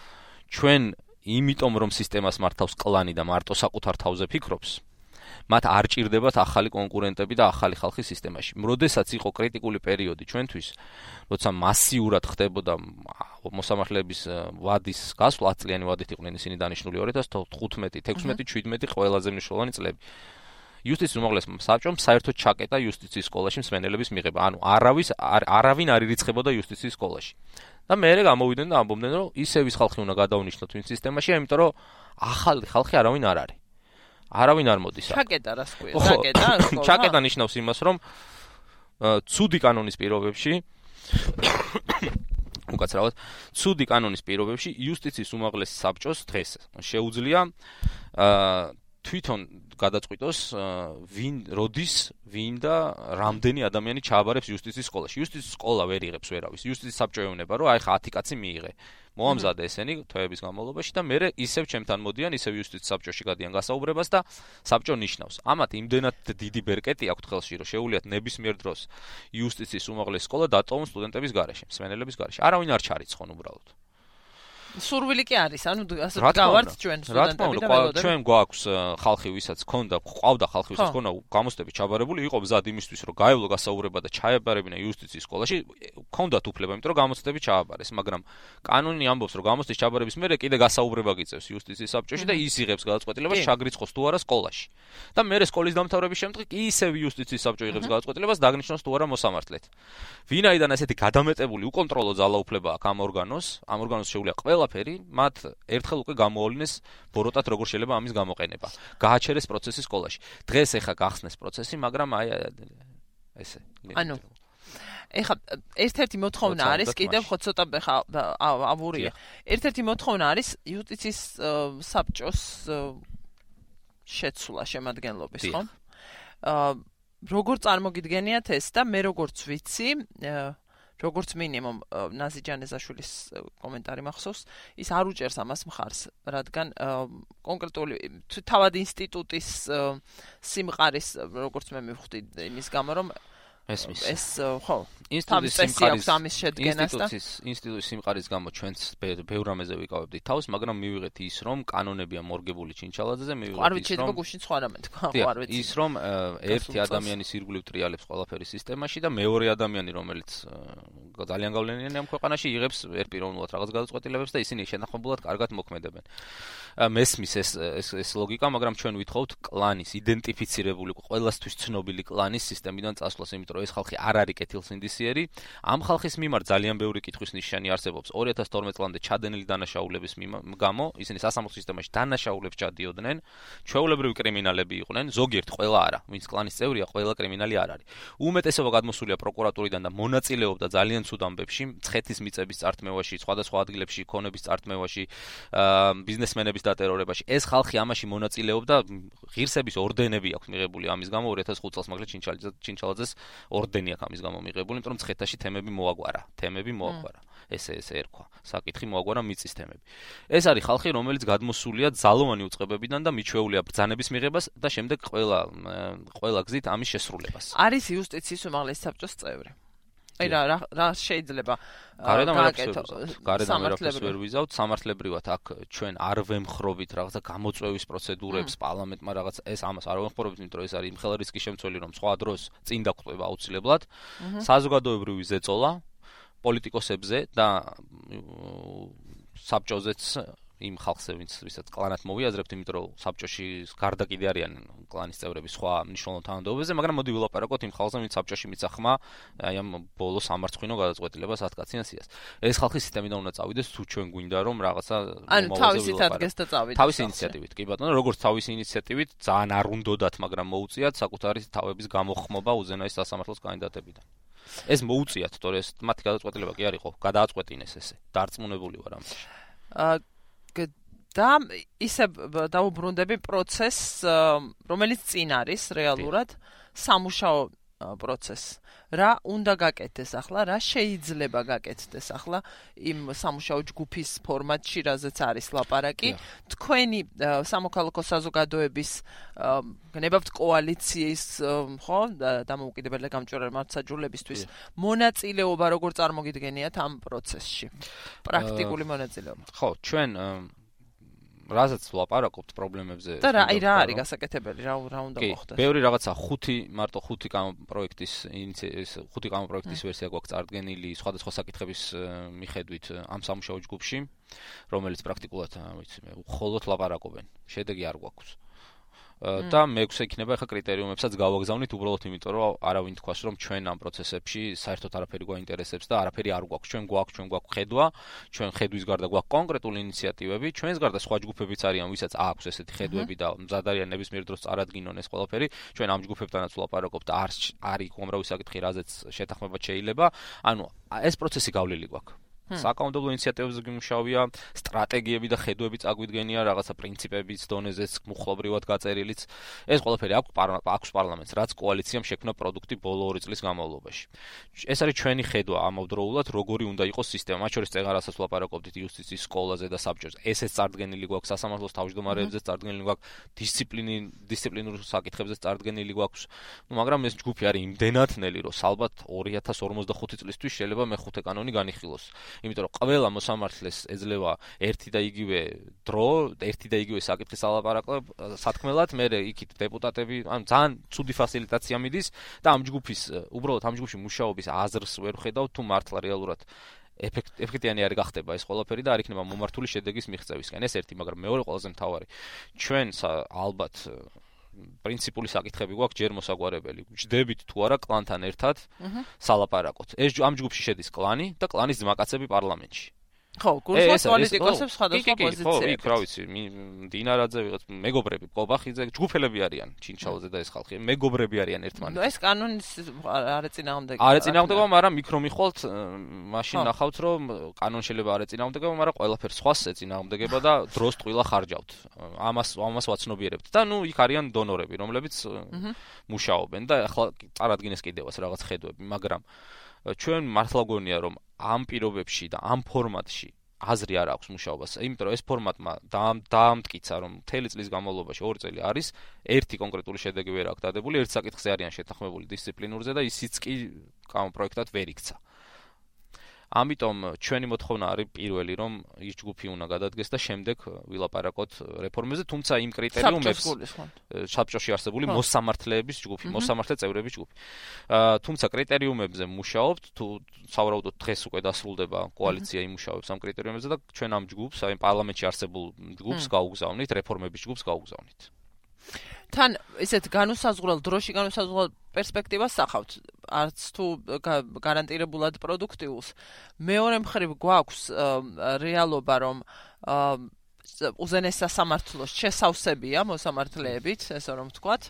ჩვენ იმიტომ რომ სისტემას მართავს კლანი და მარტო საკუთარ თავზე ფიქრობს, მათ არ ჭირდებათ ახალი კონკურენტები და ახალი ხალხი სისტემაში. როდესაც იყო კრიტიკული პერიოდი ჩვენთვის, როცა მასიურად ხდებოდა მოსამართლეების ვადის გასვლა, 10 წლიანი ვადით იყვნენ ისინი დანიშნული 2015, 16, 17 ყველაზე მნიშვნელოვანი წლები. იუსტიციის უმაღლეს საბჭომ საერთოდ ჩაკეტა იუსტიციის სკოლაში მსმენელების მიღება. ანუ არავინ არ ირიცხებოდა იუსტიციის სკოლაში. და მერე გამოვიდნენ და ამბობდნენ, რომ ისევ ის ხალხი უნდა გადაუნიშნოთ ვინ სისტემაში, იმიტომ რომ ახალი ხალხი არავინ არ არის. არავინ არ მოდის. ჩაკეტა რას ქვია? ჩაკეტა ნიშნავს იმას, რომ ცუდი კანონის პირობებში უკაცრავად, ცუდი კანონის პირობებში იუსტიციის უმაღლეს საბჭოს დღეს შეუძლია თვითონ გადაწყვიტოს ვინ როდის ვინ და რამდენი ადამიანი ჩააბარებს იუსტიციის სკოლაში. იუსტიციის სკოლა ვერ იღებს ვერავის. იუსტიციის საბჭო ეუბნება, რომ აი ხა 10 კაცი მიიღე. მოამზადე ესენი თვეების განმავლობაში და მერე ისევ ჩემთან მოდიან, ისევ იუსტიციის საბჭოში გადიან გასაუბრებას და საბჭო ნიშნავს. ამათ იმდენად დიდი ბერკეტი აქვთ ხელში, რომ შეუძლიათ ნებისმიერ დროს იუსტიციის უმაღლესი სკოლა დატოვონ სტუდენტების გარეშე, მსმენელების გარეშე. არავინ არ ჩარიცხონ უბრალოდ. სურვილი კი არის, ანუ ასე გავართ ჩვენ სტუდენტები და ველოდები. ჩვენ გვაქვს ხალხი, ვისაც ყავდა ხალხი, ვისაც ქონდა გამოცდები ჩაბარებული, იყო მზად იმისთვის, რომ გაევლო გასაუბრება და ჩაებარებინა იუსტიციის სკოლაში, ქონდათ უფლება, იმიტომ რომ გამოცდები ჩააბარეს, მაგრამ კანონი ამბობს, რომ გამოცდის ჩაბარების მერე კიდე გასაუბრება გიწევს იუსტიციის საბჭოში და ის იღებს გადაწყვეტილებას ჩაგრიცხოს თუ არა სკოლაში. და მერე სკოლის დამთავრების შემდეგ ისევ იუსტიციის საბჭო იღებს გადაწყვეტილებას დაგნიშნოს თუ არა მოსამართლედ. ვინაიდან ესეთი გადამეტებული უკონტროლო ძალაუფლება აქვს ამ ორგანოს შეუძლია ყველაფერი მათ ერთხელ უკვე გამოავლინეს ბოროტად როგორ შეიძლება ამის გამოყენება. გააჩერეს პროცესი სკოლაში. დღეს ეხა გახსნეს პროცესი, მაგრამ აი ესე. ანუ ეხა ერთ-ერთი მოთხოვნა არის, კიდევ ხო ცოტა ავურია. ერთ-ერთი მოთხოვნა არის იუსტიციის საბჭოს შეცვლა შემადგენლობის, ხო? როგორ წარმოგიდგენიათ ეს და მე როგორც ვიცი, როგორც მინიმუმ ნაზი ჯანეზაშვილის კომენტარი მახსოვს, ის არ უჭერს ამას მხარს, რადგან კონკრეტული თავად ინსტიტუტის სიმყარის, როგორც მე მივხვდი იმის გამო, რომ ეს ხო ინსტიტუტის სიმყარის გამო ჩვენც ბევრ რამეზე ვიკავებდით თავს, მაგრამ მივიღეთ ის, რომ კანონებია მორგებული ჩინჩალაძეზე, მივიღეთ ის, რომ ერთი ადამიანის ირგვლივ ტრიალებს ყველაფერი სისტემაში და მეორე ადამიანი, რომელიც ძალიან გავლენიანი ამ ქვეყანაში, იღებს ერთპიროვნულად რაღაც გადაწყვეტილებებს და ისინი შეთანხმებულად კარგად მოქმედებენ. მესმის ეს ლოგიკა, მაგრამ ჩვენ ვითხოვთ კლანის იდენტიფიცირებული, ყველასთვის ცნობილი კლანის სისტემიდან წასვლას, იმიტომ რომ ეს ხალხი არ არის კეთილსინდისიერი. ამ ხალხის მიმართ ძალიან ბევრი კითხვის ნიშანი არსებობს. 2012 წლამდე ჩადენილი დანაშაულების გამო ისინი სასამართლო სისტემაში დანაშაულებს ჩადიოდნენ. ჩვეულებრივი კრიმინალები იყვნენ, ზოგიერთ ყველა არა, ვინც კლანის წევრია, ყველა კრიმინალი არ არის. უმეტესობა გადმოსულია პროკურატურიდან და მონაწილეობდა ძალიან ცუდ ამბებში, მცხეთის მიწების წართმევაში, სხვადასხვა ადგილებში ქონების წართმევაში, ბიზნესმენების დატერორებაში. ეს ხალხი ამაში მონაწილეობდა, ღირსების ორდენები აქვს მიღებული ამის გამო 2005 წელს მაგალითად ჩინჩალაძეს ორდენი აქვს ამის გამო მიღებული, იმიტომ რომ მცხეთაში თემები მოაგვარა. ესე ერქვა. საკითხი მოაგვარა მიწის თემები. ეს არის ხალხი, რომელიც გადმოსულია ძალოვანი უწყებებიდან და მიჩვეულია ბრძანების მიღებას და შემდეგ ყველა გზით ამის შესრულებას. არის იუსტიციის უმაღლესი საბჭოს წევრი. აი რა შეიძლება გარედამერაფერს ვერ ვიზავთ, სამართლებრივად აქ ჩვენ არ ვემხრობით რაღაცა გამოწვევის პროცედურებს პარლამენტმა რაღაც ეს ამას არ ვემხრობით, იმიტომ რომ ეს არის იმხელა რისკის შემცველი, რომ სხვა დროს წინ დაგვწვევა აუცილებლად. საზოგადოებრივი ზეწოლა პოლიტიკოსებზე და საბჭოზეც იმ ხალხზე, ვისაც კლანად მოვიაზრებთ, იმიტომ რომ საბჭოში გარდა კიდე არიან კლანის წევრები სხვა მნიშვნელოვან თანამდებობებზე, მაგრამ მოდი ვილაპარაკოთ იმ ხალხზე, ვინც საბჭოში მიცახ ხმა, აი ამ ბოლო სამარცხვინო გადაწყვეტილებას ათკაციან სიას. ეს ხალხი სისტემიდან უნდა წავიდეს, თუ ჩვენ გვინდა რომ რაღაცა თავისით ადგეს და წავიდეს. თავისი ინიციატივით, კი ბატონო, როგორც თავისი ინიციატივით, ძალიან არ უნდათ, მაგრამ მოუწიათ საკუთარი თავების გამოხმობა უზენაეს სასამართლოს კანდიდატებიდან. ეს მოუწიათ, თორე ეს მათი გადაწყვეტილება კი არ იყო, გადააწყვეტინეს ესე. დარწმუნებული ვარ ამაში. და ისე დაუბრუნდები პროცესს, რომელიც წინ არის რეალურად სამუშაო პროცესს. რა უნდა გაკეთდეს ახლა, რა შეიძლება გაკეთდეს ახლა იმ სამუშაო ჯგუფის ფორმატში, რაზეც არის ლაპარაკი. თქვენი სამოქალაქო საზოგადოების გნებავთ კოალიციის, ხო, დამოუკიდებელი გამჭვირვალე მართლმსაჯულებისთვის მონაწილეობა როგორ წარმოგიდგენიათ ამ პროცესში? პრაქტიკული მონაწილეობა. ხო, ჩვენ რაზეც ვლაპარაკობთ პრობლემებზე და რა არის გასაკეთებელი, რა უნდა მოხდეს? ბევრი რაღაცა მარტო 5 კამპროექტის ვერსია გვაქვს წარდგენილი სხვადასხვა საკითხების მიხედვით ამ სამუშაო ჯგუფში, რომელიც პრაქტიკულად, ვიცი მე, მხოლოდ ლაპარაკობენ. შედეგი არ გვაქვს. და მე-6 იქნება ახლა კრიტერიუმებსაც გავაგზავნით უბრალოდ იმიტომ რომ არავინ თქვას რომ ჩვენ ამ პროცესებში საერთოდ არაფერი გვაინტერესებს და არაფერი არ გვაქვს ჩვენ გვაქვს ხედვა ჩვენ ხედვის გარდა გვაქვს კონკრეტული ინიციატივები ჩვენს გარდა სხვა ჯგუფებიც არიან ვისაც აქვს ესეთი ხედვები და მზად არიან ნებისმიერ დროს წარადგინონ ეს ყველაფერი ჩვენ ამ ჯგუფებთანაც ვლაპარაკობთ და არის უამრავი საკითხი რაზეც შეთანხმება შეიძლება ანუ ეს პროცესი გავლილი გვაქვს საკანონმდებლო ინიციატივებზე გიმუშავია, სტრატეგიები და ხედვები წაგვიდგენია, რაღაცა პრინციპების დონეზეც მუხლობრივად გაწერილიც. ეს ყველაფერი აქვს პარლამენტს, რაც კოალიციამ შექმნა პროდუქტი ბოლო 2 წლის განმავლობაში. ეს არის ჩვენი ხედვა ამავდროულად, როგორი უნდა იყოს სისტემა. მათ შორის წეღარასაც ვლაპარაკობდით იუსტიციის სკოლაზე და საბჭოზე. ესეც წარდგენილი გვაქვს, სასამართლოს თავმჯდომარეებზეც წარდგენილი გვაქვს, დისციპლინურ საკითხებზეც წარდგენილი გვაქვს. მაგრამ ეს ჯგუფი არის იმდენად ნელი, რომ ალბათ 2045 წლისთვის შეიძლება მე-5 კანონი განიხილოს. იმიტომ რომ ყველა მოსამართლეს ეძლევა ერთი და იგივე დრო, ერთი და იგივე საკითხის სათქმელად, მე იქით დეპუტატები, ან ძალიან ცუდი ფასილიტაცია მიდის და უბრალოდ ამ ჯგუფში მუშაობის აზრს ვერ ხედავთ თუ მართლა რეალურად ეფექტიანი არ გახდება ეს ყველაფერი და არ იქნება მომართული შედეგის მიღწევისკენ. ეს ერთი, მაგრამ მეორე ყველაზე მთავარი. ჩვენ ალბათ პრინციპული საკითხები გვაქვს ჯერ მოსაგვარებელი. ვჯდებით თუ არა კლანთან ერთად სალაპარაკოთ. ამ ჯგუფში შედის კლანი და კლანის ძმაკაცები პარლამენტში. ხო, გულწრფელ პოლიტიკოსებს სხვადასხვა პოზიციები. იქ რა ვიცი, დინარაძე ვიღაც მეგობრები, კობახიძე, ჯგუფელები არიან, ჩინჩალაძე და ეს ხალხი. მეგობრები არიან ერთმანეთს. ეს კანონის არ ეწინააღმდეგება. არ ეწინააღმდეგება, მაგრამ იქ რომ მიხვალთ, მაშინ ნახავთ, რომ კანონი შეიძლება არ ეწინააღმდეგება, მაგრამ ყველაფერს სხვას ეწინააღმდეგება და დროს ტყილა ხარჯავთ. ამას ვაცნობიერებთ. და იქ არიან დონორები, რომლებიც მუშაობენ და ახლა წარადგინეს კიდევაც რაღაც ხედვები, მაგრამ ჩვენ მართლა გონია რომ ამ პირობებში და ამ ფორმატში აზრი არ აქვს მუშაობას, იმიტომ რომ ეს ფორმატმა დაამტკიცა რომ მთელი წლის განმავლობაში 2 წელი არის ერთი კონკრეტული შედეგი ვერ აქვს დადებული, ერთ საკითხზე არიან შეთანხმებული დისციპლინურზე და ისიც კი პროექტად ვერ იქცა. ამიტომ ჩვენი მოთხოვნა არის პირველი რომ ის ჯგუფი უნდა გადადგეს და შემდეგ ვილაპარაკოთ რეფორმებზე, თუმცა იმ კრიტერიუმებს საბჭოში არსებული მოსამართლეების ჯგუფი, მოსამართლე წევრების ჯგუფი. თუმცა კრიტერიუმებზე მუშაობთ, თუ სავარაუდოდ დღეს უკვე დასრულდება კოალიცია იმუშავებს ამ კრიტერიუმებზე და ჩვენ ამ ჯგუფს, აი პარლამენტში არსებულ ჯგუფს გავუგზავნით, რეფორმების ჯგუფს გავუგზავნით. თან ესეთ განუსაზღვრელ დროში განუსაზღვრელ პერსპექტივას სახავთ, არც თუ გარანტირებულად პროდუქტიულს. მეორე მხრივ გვაქვს რეალობა, რომ უზენაეს სასამართლოს შესავსებია მოსამართლეებით, ესე რომ ვთქვათ.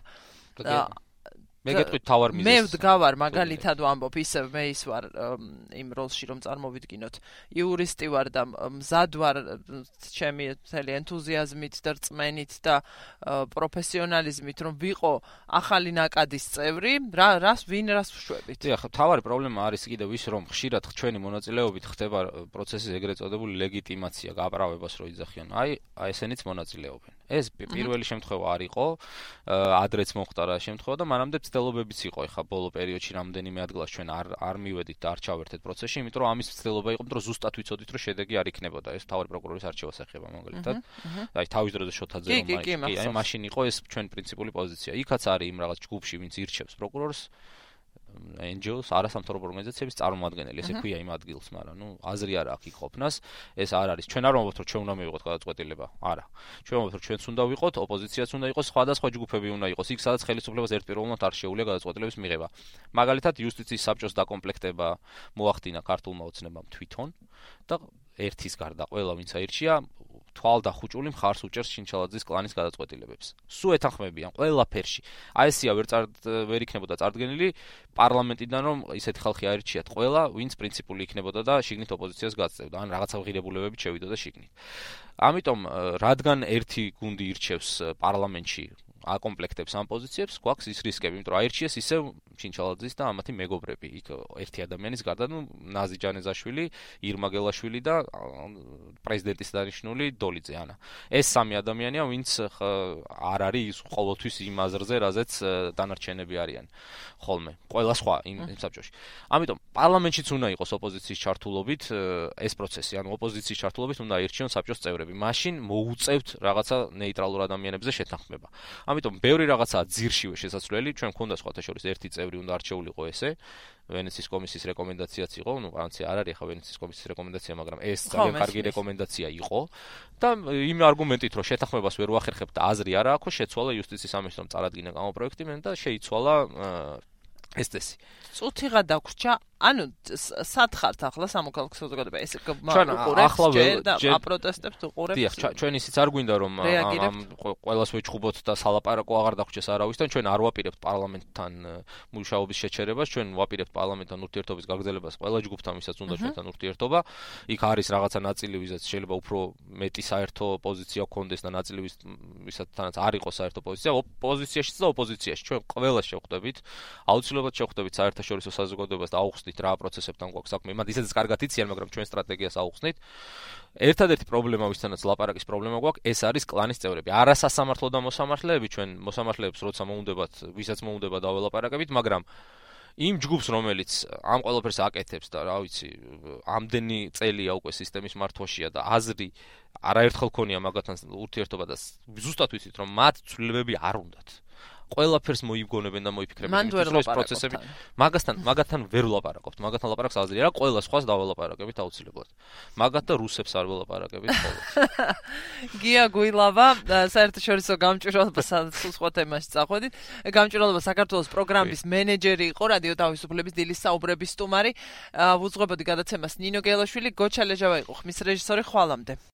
მე გეტყვით თავარ მიზეზს. მე ვდგავარ მაგალითად ვამბობ, ისევ მე ის ვარ იმ როლში რომ წარმოვიდგინოთ. იურისტი ვარ და მზად ვარ ჩემი მთელი ენთუზიაზმით და რწმენით და პროფესიონალიზმით რომ ვიყო ახალი ნაკადის წევრი, რას ვშვებით. დიახ, თავარი პრობლემა არის კიდევ ის, რომ ხშირად ჩვენი მონაწილეობით ხდება პროცესის ეგრეთ წოდებული ლეგიტიმაცია, გაправებას რო იძახიან. აი ესენიც მონაწილეობენ. ეს პირველი შემთხვევა არ იყო, ადრეც მოხდა რა შემთხვევა და მანამდე ცდილობებიც იყო, ეხა ბოლო პერიოდში რამდენიმე ადგილას ჩვენ არ მივედით და არ ჩავერთეთ პროცესში, იმიტომ რომ ამის ცდილობა იყო, რომ ზუსტად ვიცოდით, რომ შედეგი არ იქნებოდა, ეს თავარი პროკურორის არჩევას ეხება მაგალითად. აი თავის დროზე შოთაძე რომ აი მაშინ იყო ეს ჩვენ პრინციპული პოზიცია. იქაც არის იმ რაღაც ჯგუფში, ვინც ირჩევს პროკურორს, NGO-ს, არასამთავრობო ორგანიზაციების წარმომადგენელი, ესე ქვია იმ ადგილს, მაგრამ აზრი არ აქვს იქ ყოფნას, ეს არ არის. ჩვენ არ ვამბობთ, რომ ჩვენ უნდა მივიღოთ გადაწყვეტილება, არა. ჩვენ ვამბობთ, რომ ჩვენც უნდა ვიყოთ, ოპოზიციაც უნდა იყოს, სხვადასხვა ჯგუფები უნდა იყოს, იქ სადაც ხელისუფლებას ერთპიროვნულად არ შეუძლია გადაწყვეტილების მიღება. მაგალითად, იუსტიციის საბჭოს დაკომპლექტება მოახდინა ქართულმა ოცნებამ თვითონ და ერთის გარდა ყველა ვინც აირჩია თვალდახუჭული მხარს უჭერს შინჩალაძის კლანის გადაწყვეტილებებს. სულ ეთანხმებიან ყველაფერში. აი ესია ვერ იქნებოდა წარდგენილი პარლამენტიდან რომ ისეთი ხალხი აირჩიათ ყველა, ვინც პრინციპული იქნებოდა და შიგნით ოპოზიციას გაწევდა, ან რაღაცა ღირებულებებით შევიდოდა შიგნით. ამიტომ რადგან ერთი გუნდი ირჩევს პარლამენტში აკომპლექტებს ამ პოზიციებს, გვაქვს ის რისკები, იმიტომ რომ აირჩიეს ისევ შინჩალაძის და ამათი მეგობრები. იქ ერთი ადამიანის გარდა, ნაზი ჯანეზაშვილი, ირმა გელაშვილი და პრეზიდენტის დანიშნული დოლიძე ანა. ეს სამი ადამიანია, ვინც არ არის ის ყოველთვის იმ აზრზე, რაზეც დანარჩენები არიან ხოლმე. ყველა სხვა იმ საბჭოში. ამიტომ პარლამენტშიც უნდა იყოს ოპოზიციის ჩართულობით ეს პროცესი, ანუ ოპოზიციის ჩართულობით უნდა აირჩიონ საბჭოს წევრები. მაშინ მოუწევთ რაღაცა ნეიტრალურ ადამიანებზე შეთანხმება. ამიტომ ბევრი რაღაცაა ძირშივე შესაძლებელი, ჩვენ მქონდა სხვათა შორის ერთი წევრი უნდა არჩეულიყო ესე, ვენეციის კომისიის რეკომენდაციაც იყო, განცი არ არის ხა ვენეციის კომისიის რეკომენდაცია, მაგრამ ეს ძალიან კარგი რეკომენდაცია იყო და იმ არგუმენტით რომ შეთანხმებას ვერ ვახერხებთ და აზრი არ აქვს, შეცვალა იუსტიციის სამინისტრომ წარადგინა გამოპროექტი და შეიცვალა ეს წესი. წუთიღა დაგვრჩა, ანუ სათხართ ახლა სამოქალაქო საზოგადოება ეს უყურებს და აპროტესტებს უყურებს. დიახ, ჩვენ ისიც არ გვინდა რომ ამ ყველას ვეჩხუბოთ და სალაპარაკო აღარ დაგვრჩეს არავისთან, ჩვენ არ ვაპირებთ პარლამენტთან მუშაობის შეჩერებას, ჩვენ ვაპირებთ პარლამენტთან ურთიერთობის გაგრძელებას ყველა ჯგუფთან, ვისაც უნდა ჩვენთან ურთიერთობა. იქ არის რაღაცა ნაწილი, ვისაც შეიძლება უფრო მეტი საერთო პოზიცია გქონდეს და ნაწილი ვისათანაც არ იყოს საერთო პოზიცია, ოპოზიციაშიც და ოპოზიციაში ჩვენ ყველა შევხვდებით, აუცილებლად შევხვდებით საერთაშორისო საზოგადოებას და აუხსნით რა პროცესებთან გვაქვს საქმე. მათ ისედაც კარგად იციან, მაგრამ ჩვენ სტრატეგიას აუხსნით. ერთადერთი პრობლემა, ვისთანაც ლაპარაკის პრობლემა გვაქვს, ეს არის კლანის წევრები. არა სასამართლო და მოსამართლეები, ჩვენ მოსამართლეებს როცა მოუნდებათ, ვისაც მოუნდება დაველაპარაკებით, მაგრამ იმ ჯგუფს, რომელიც ამ ყველაფერს აკეთებს და რა ვიცი, ამდენი წელია უკვე სისტემის მართვაშია და აზრი არაერთხელ ქონია მაგათთან ურთიერთობა და ზუსტად ვიცით, რომ მათ ცვლილებები არ უნდათ. ყველაფერს მოიგონებენ და მოიფიქრებენ ის პროცესები. მაგათთან ვერ ვლაპარაკობთ. მაგათთან ლაპარაკს აზრი არა, ყველა სხვას დაველაპარაკებით აუცილებლად. მაგათ და რუსებს არ ველაპარაკებით ხოლმე. გია გუილავა, საერთაშორისო გამჭვირვალობას სხვა თემაში წახვედით. გამჭვირვალობა საქართველოს პროგრამის მენეჯერი იყო, რადიო თავისუფლების დილის საუბრების სტუმარი. ვუძღვებოდი გადაცემას ნინო გელაშვილი, გოჩა ლეჟავა იყო ხმის რეჟისორი. ხვალამდე.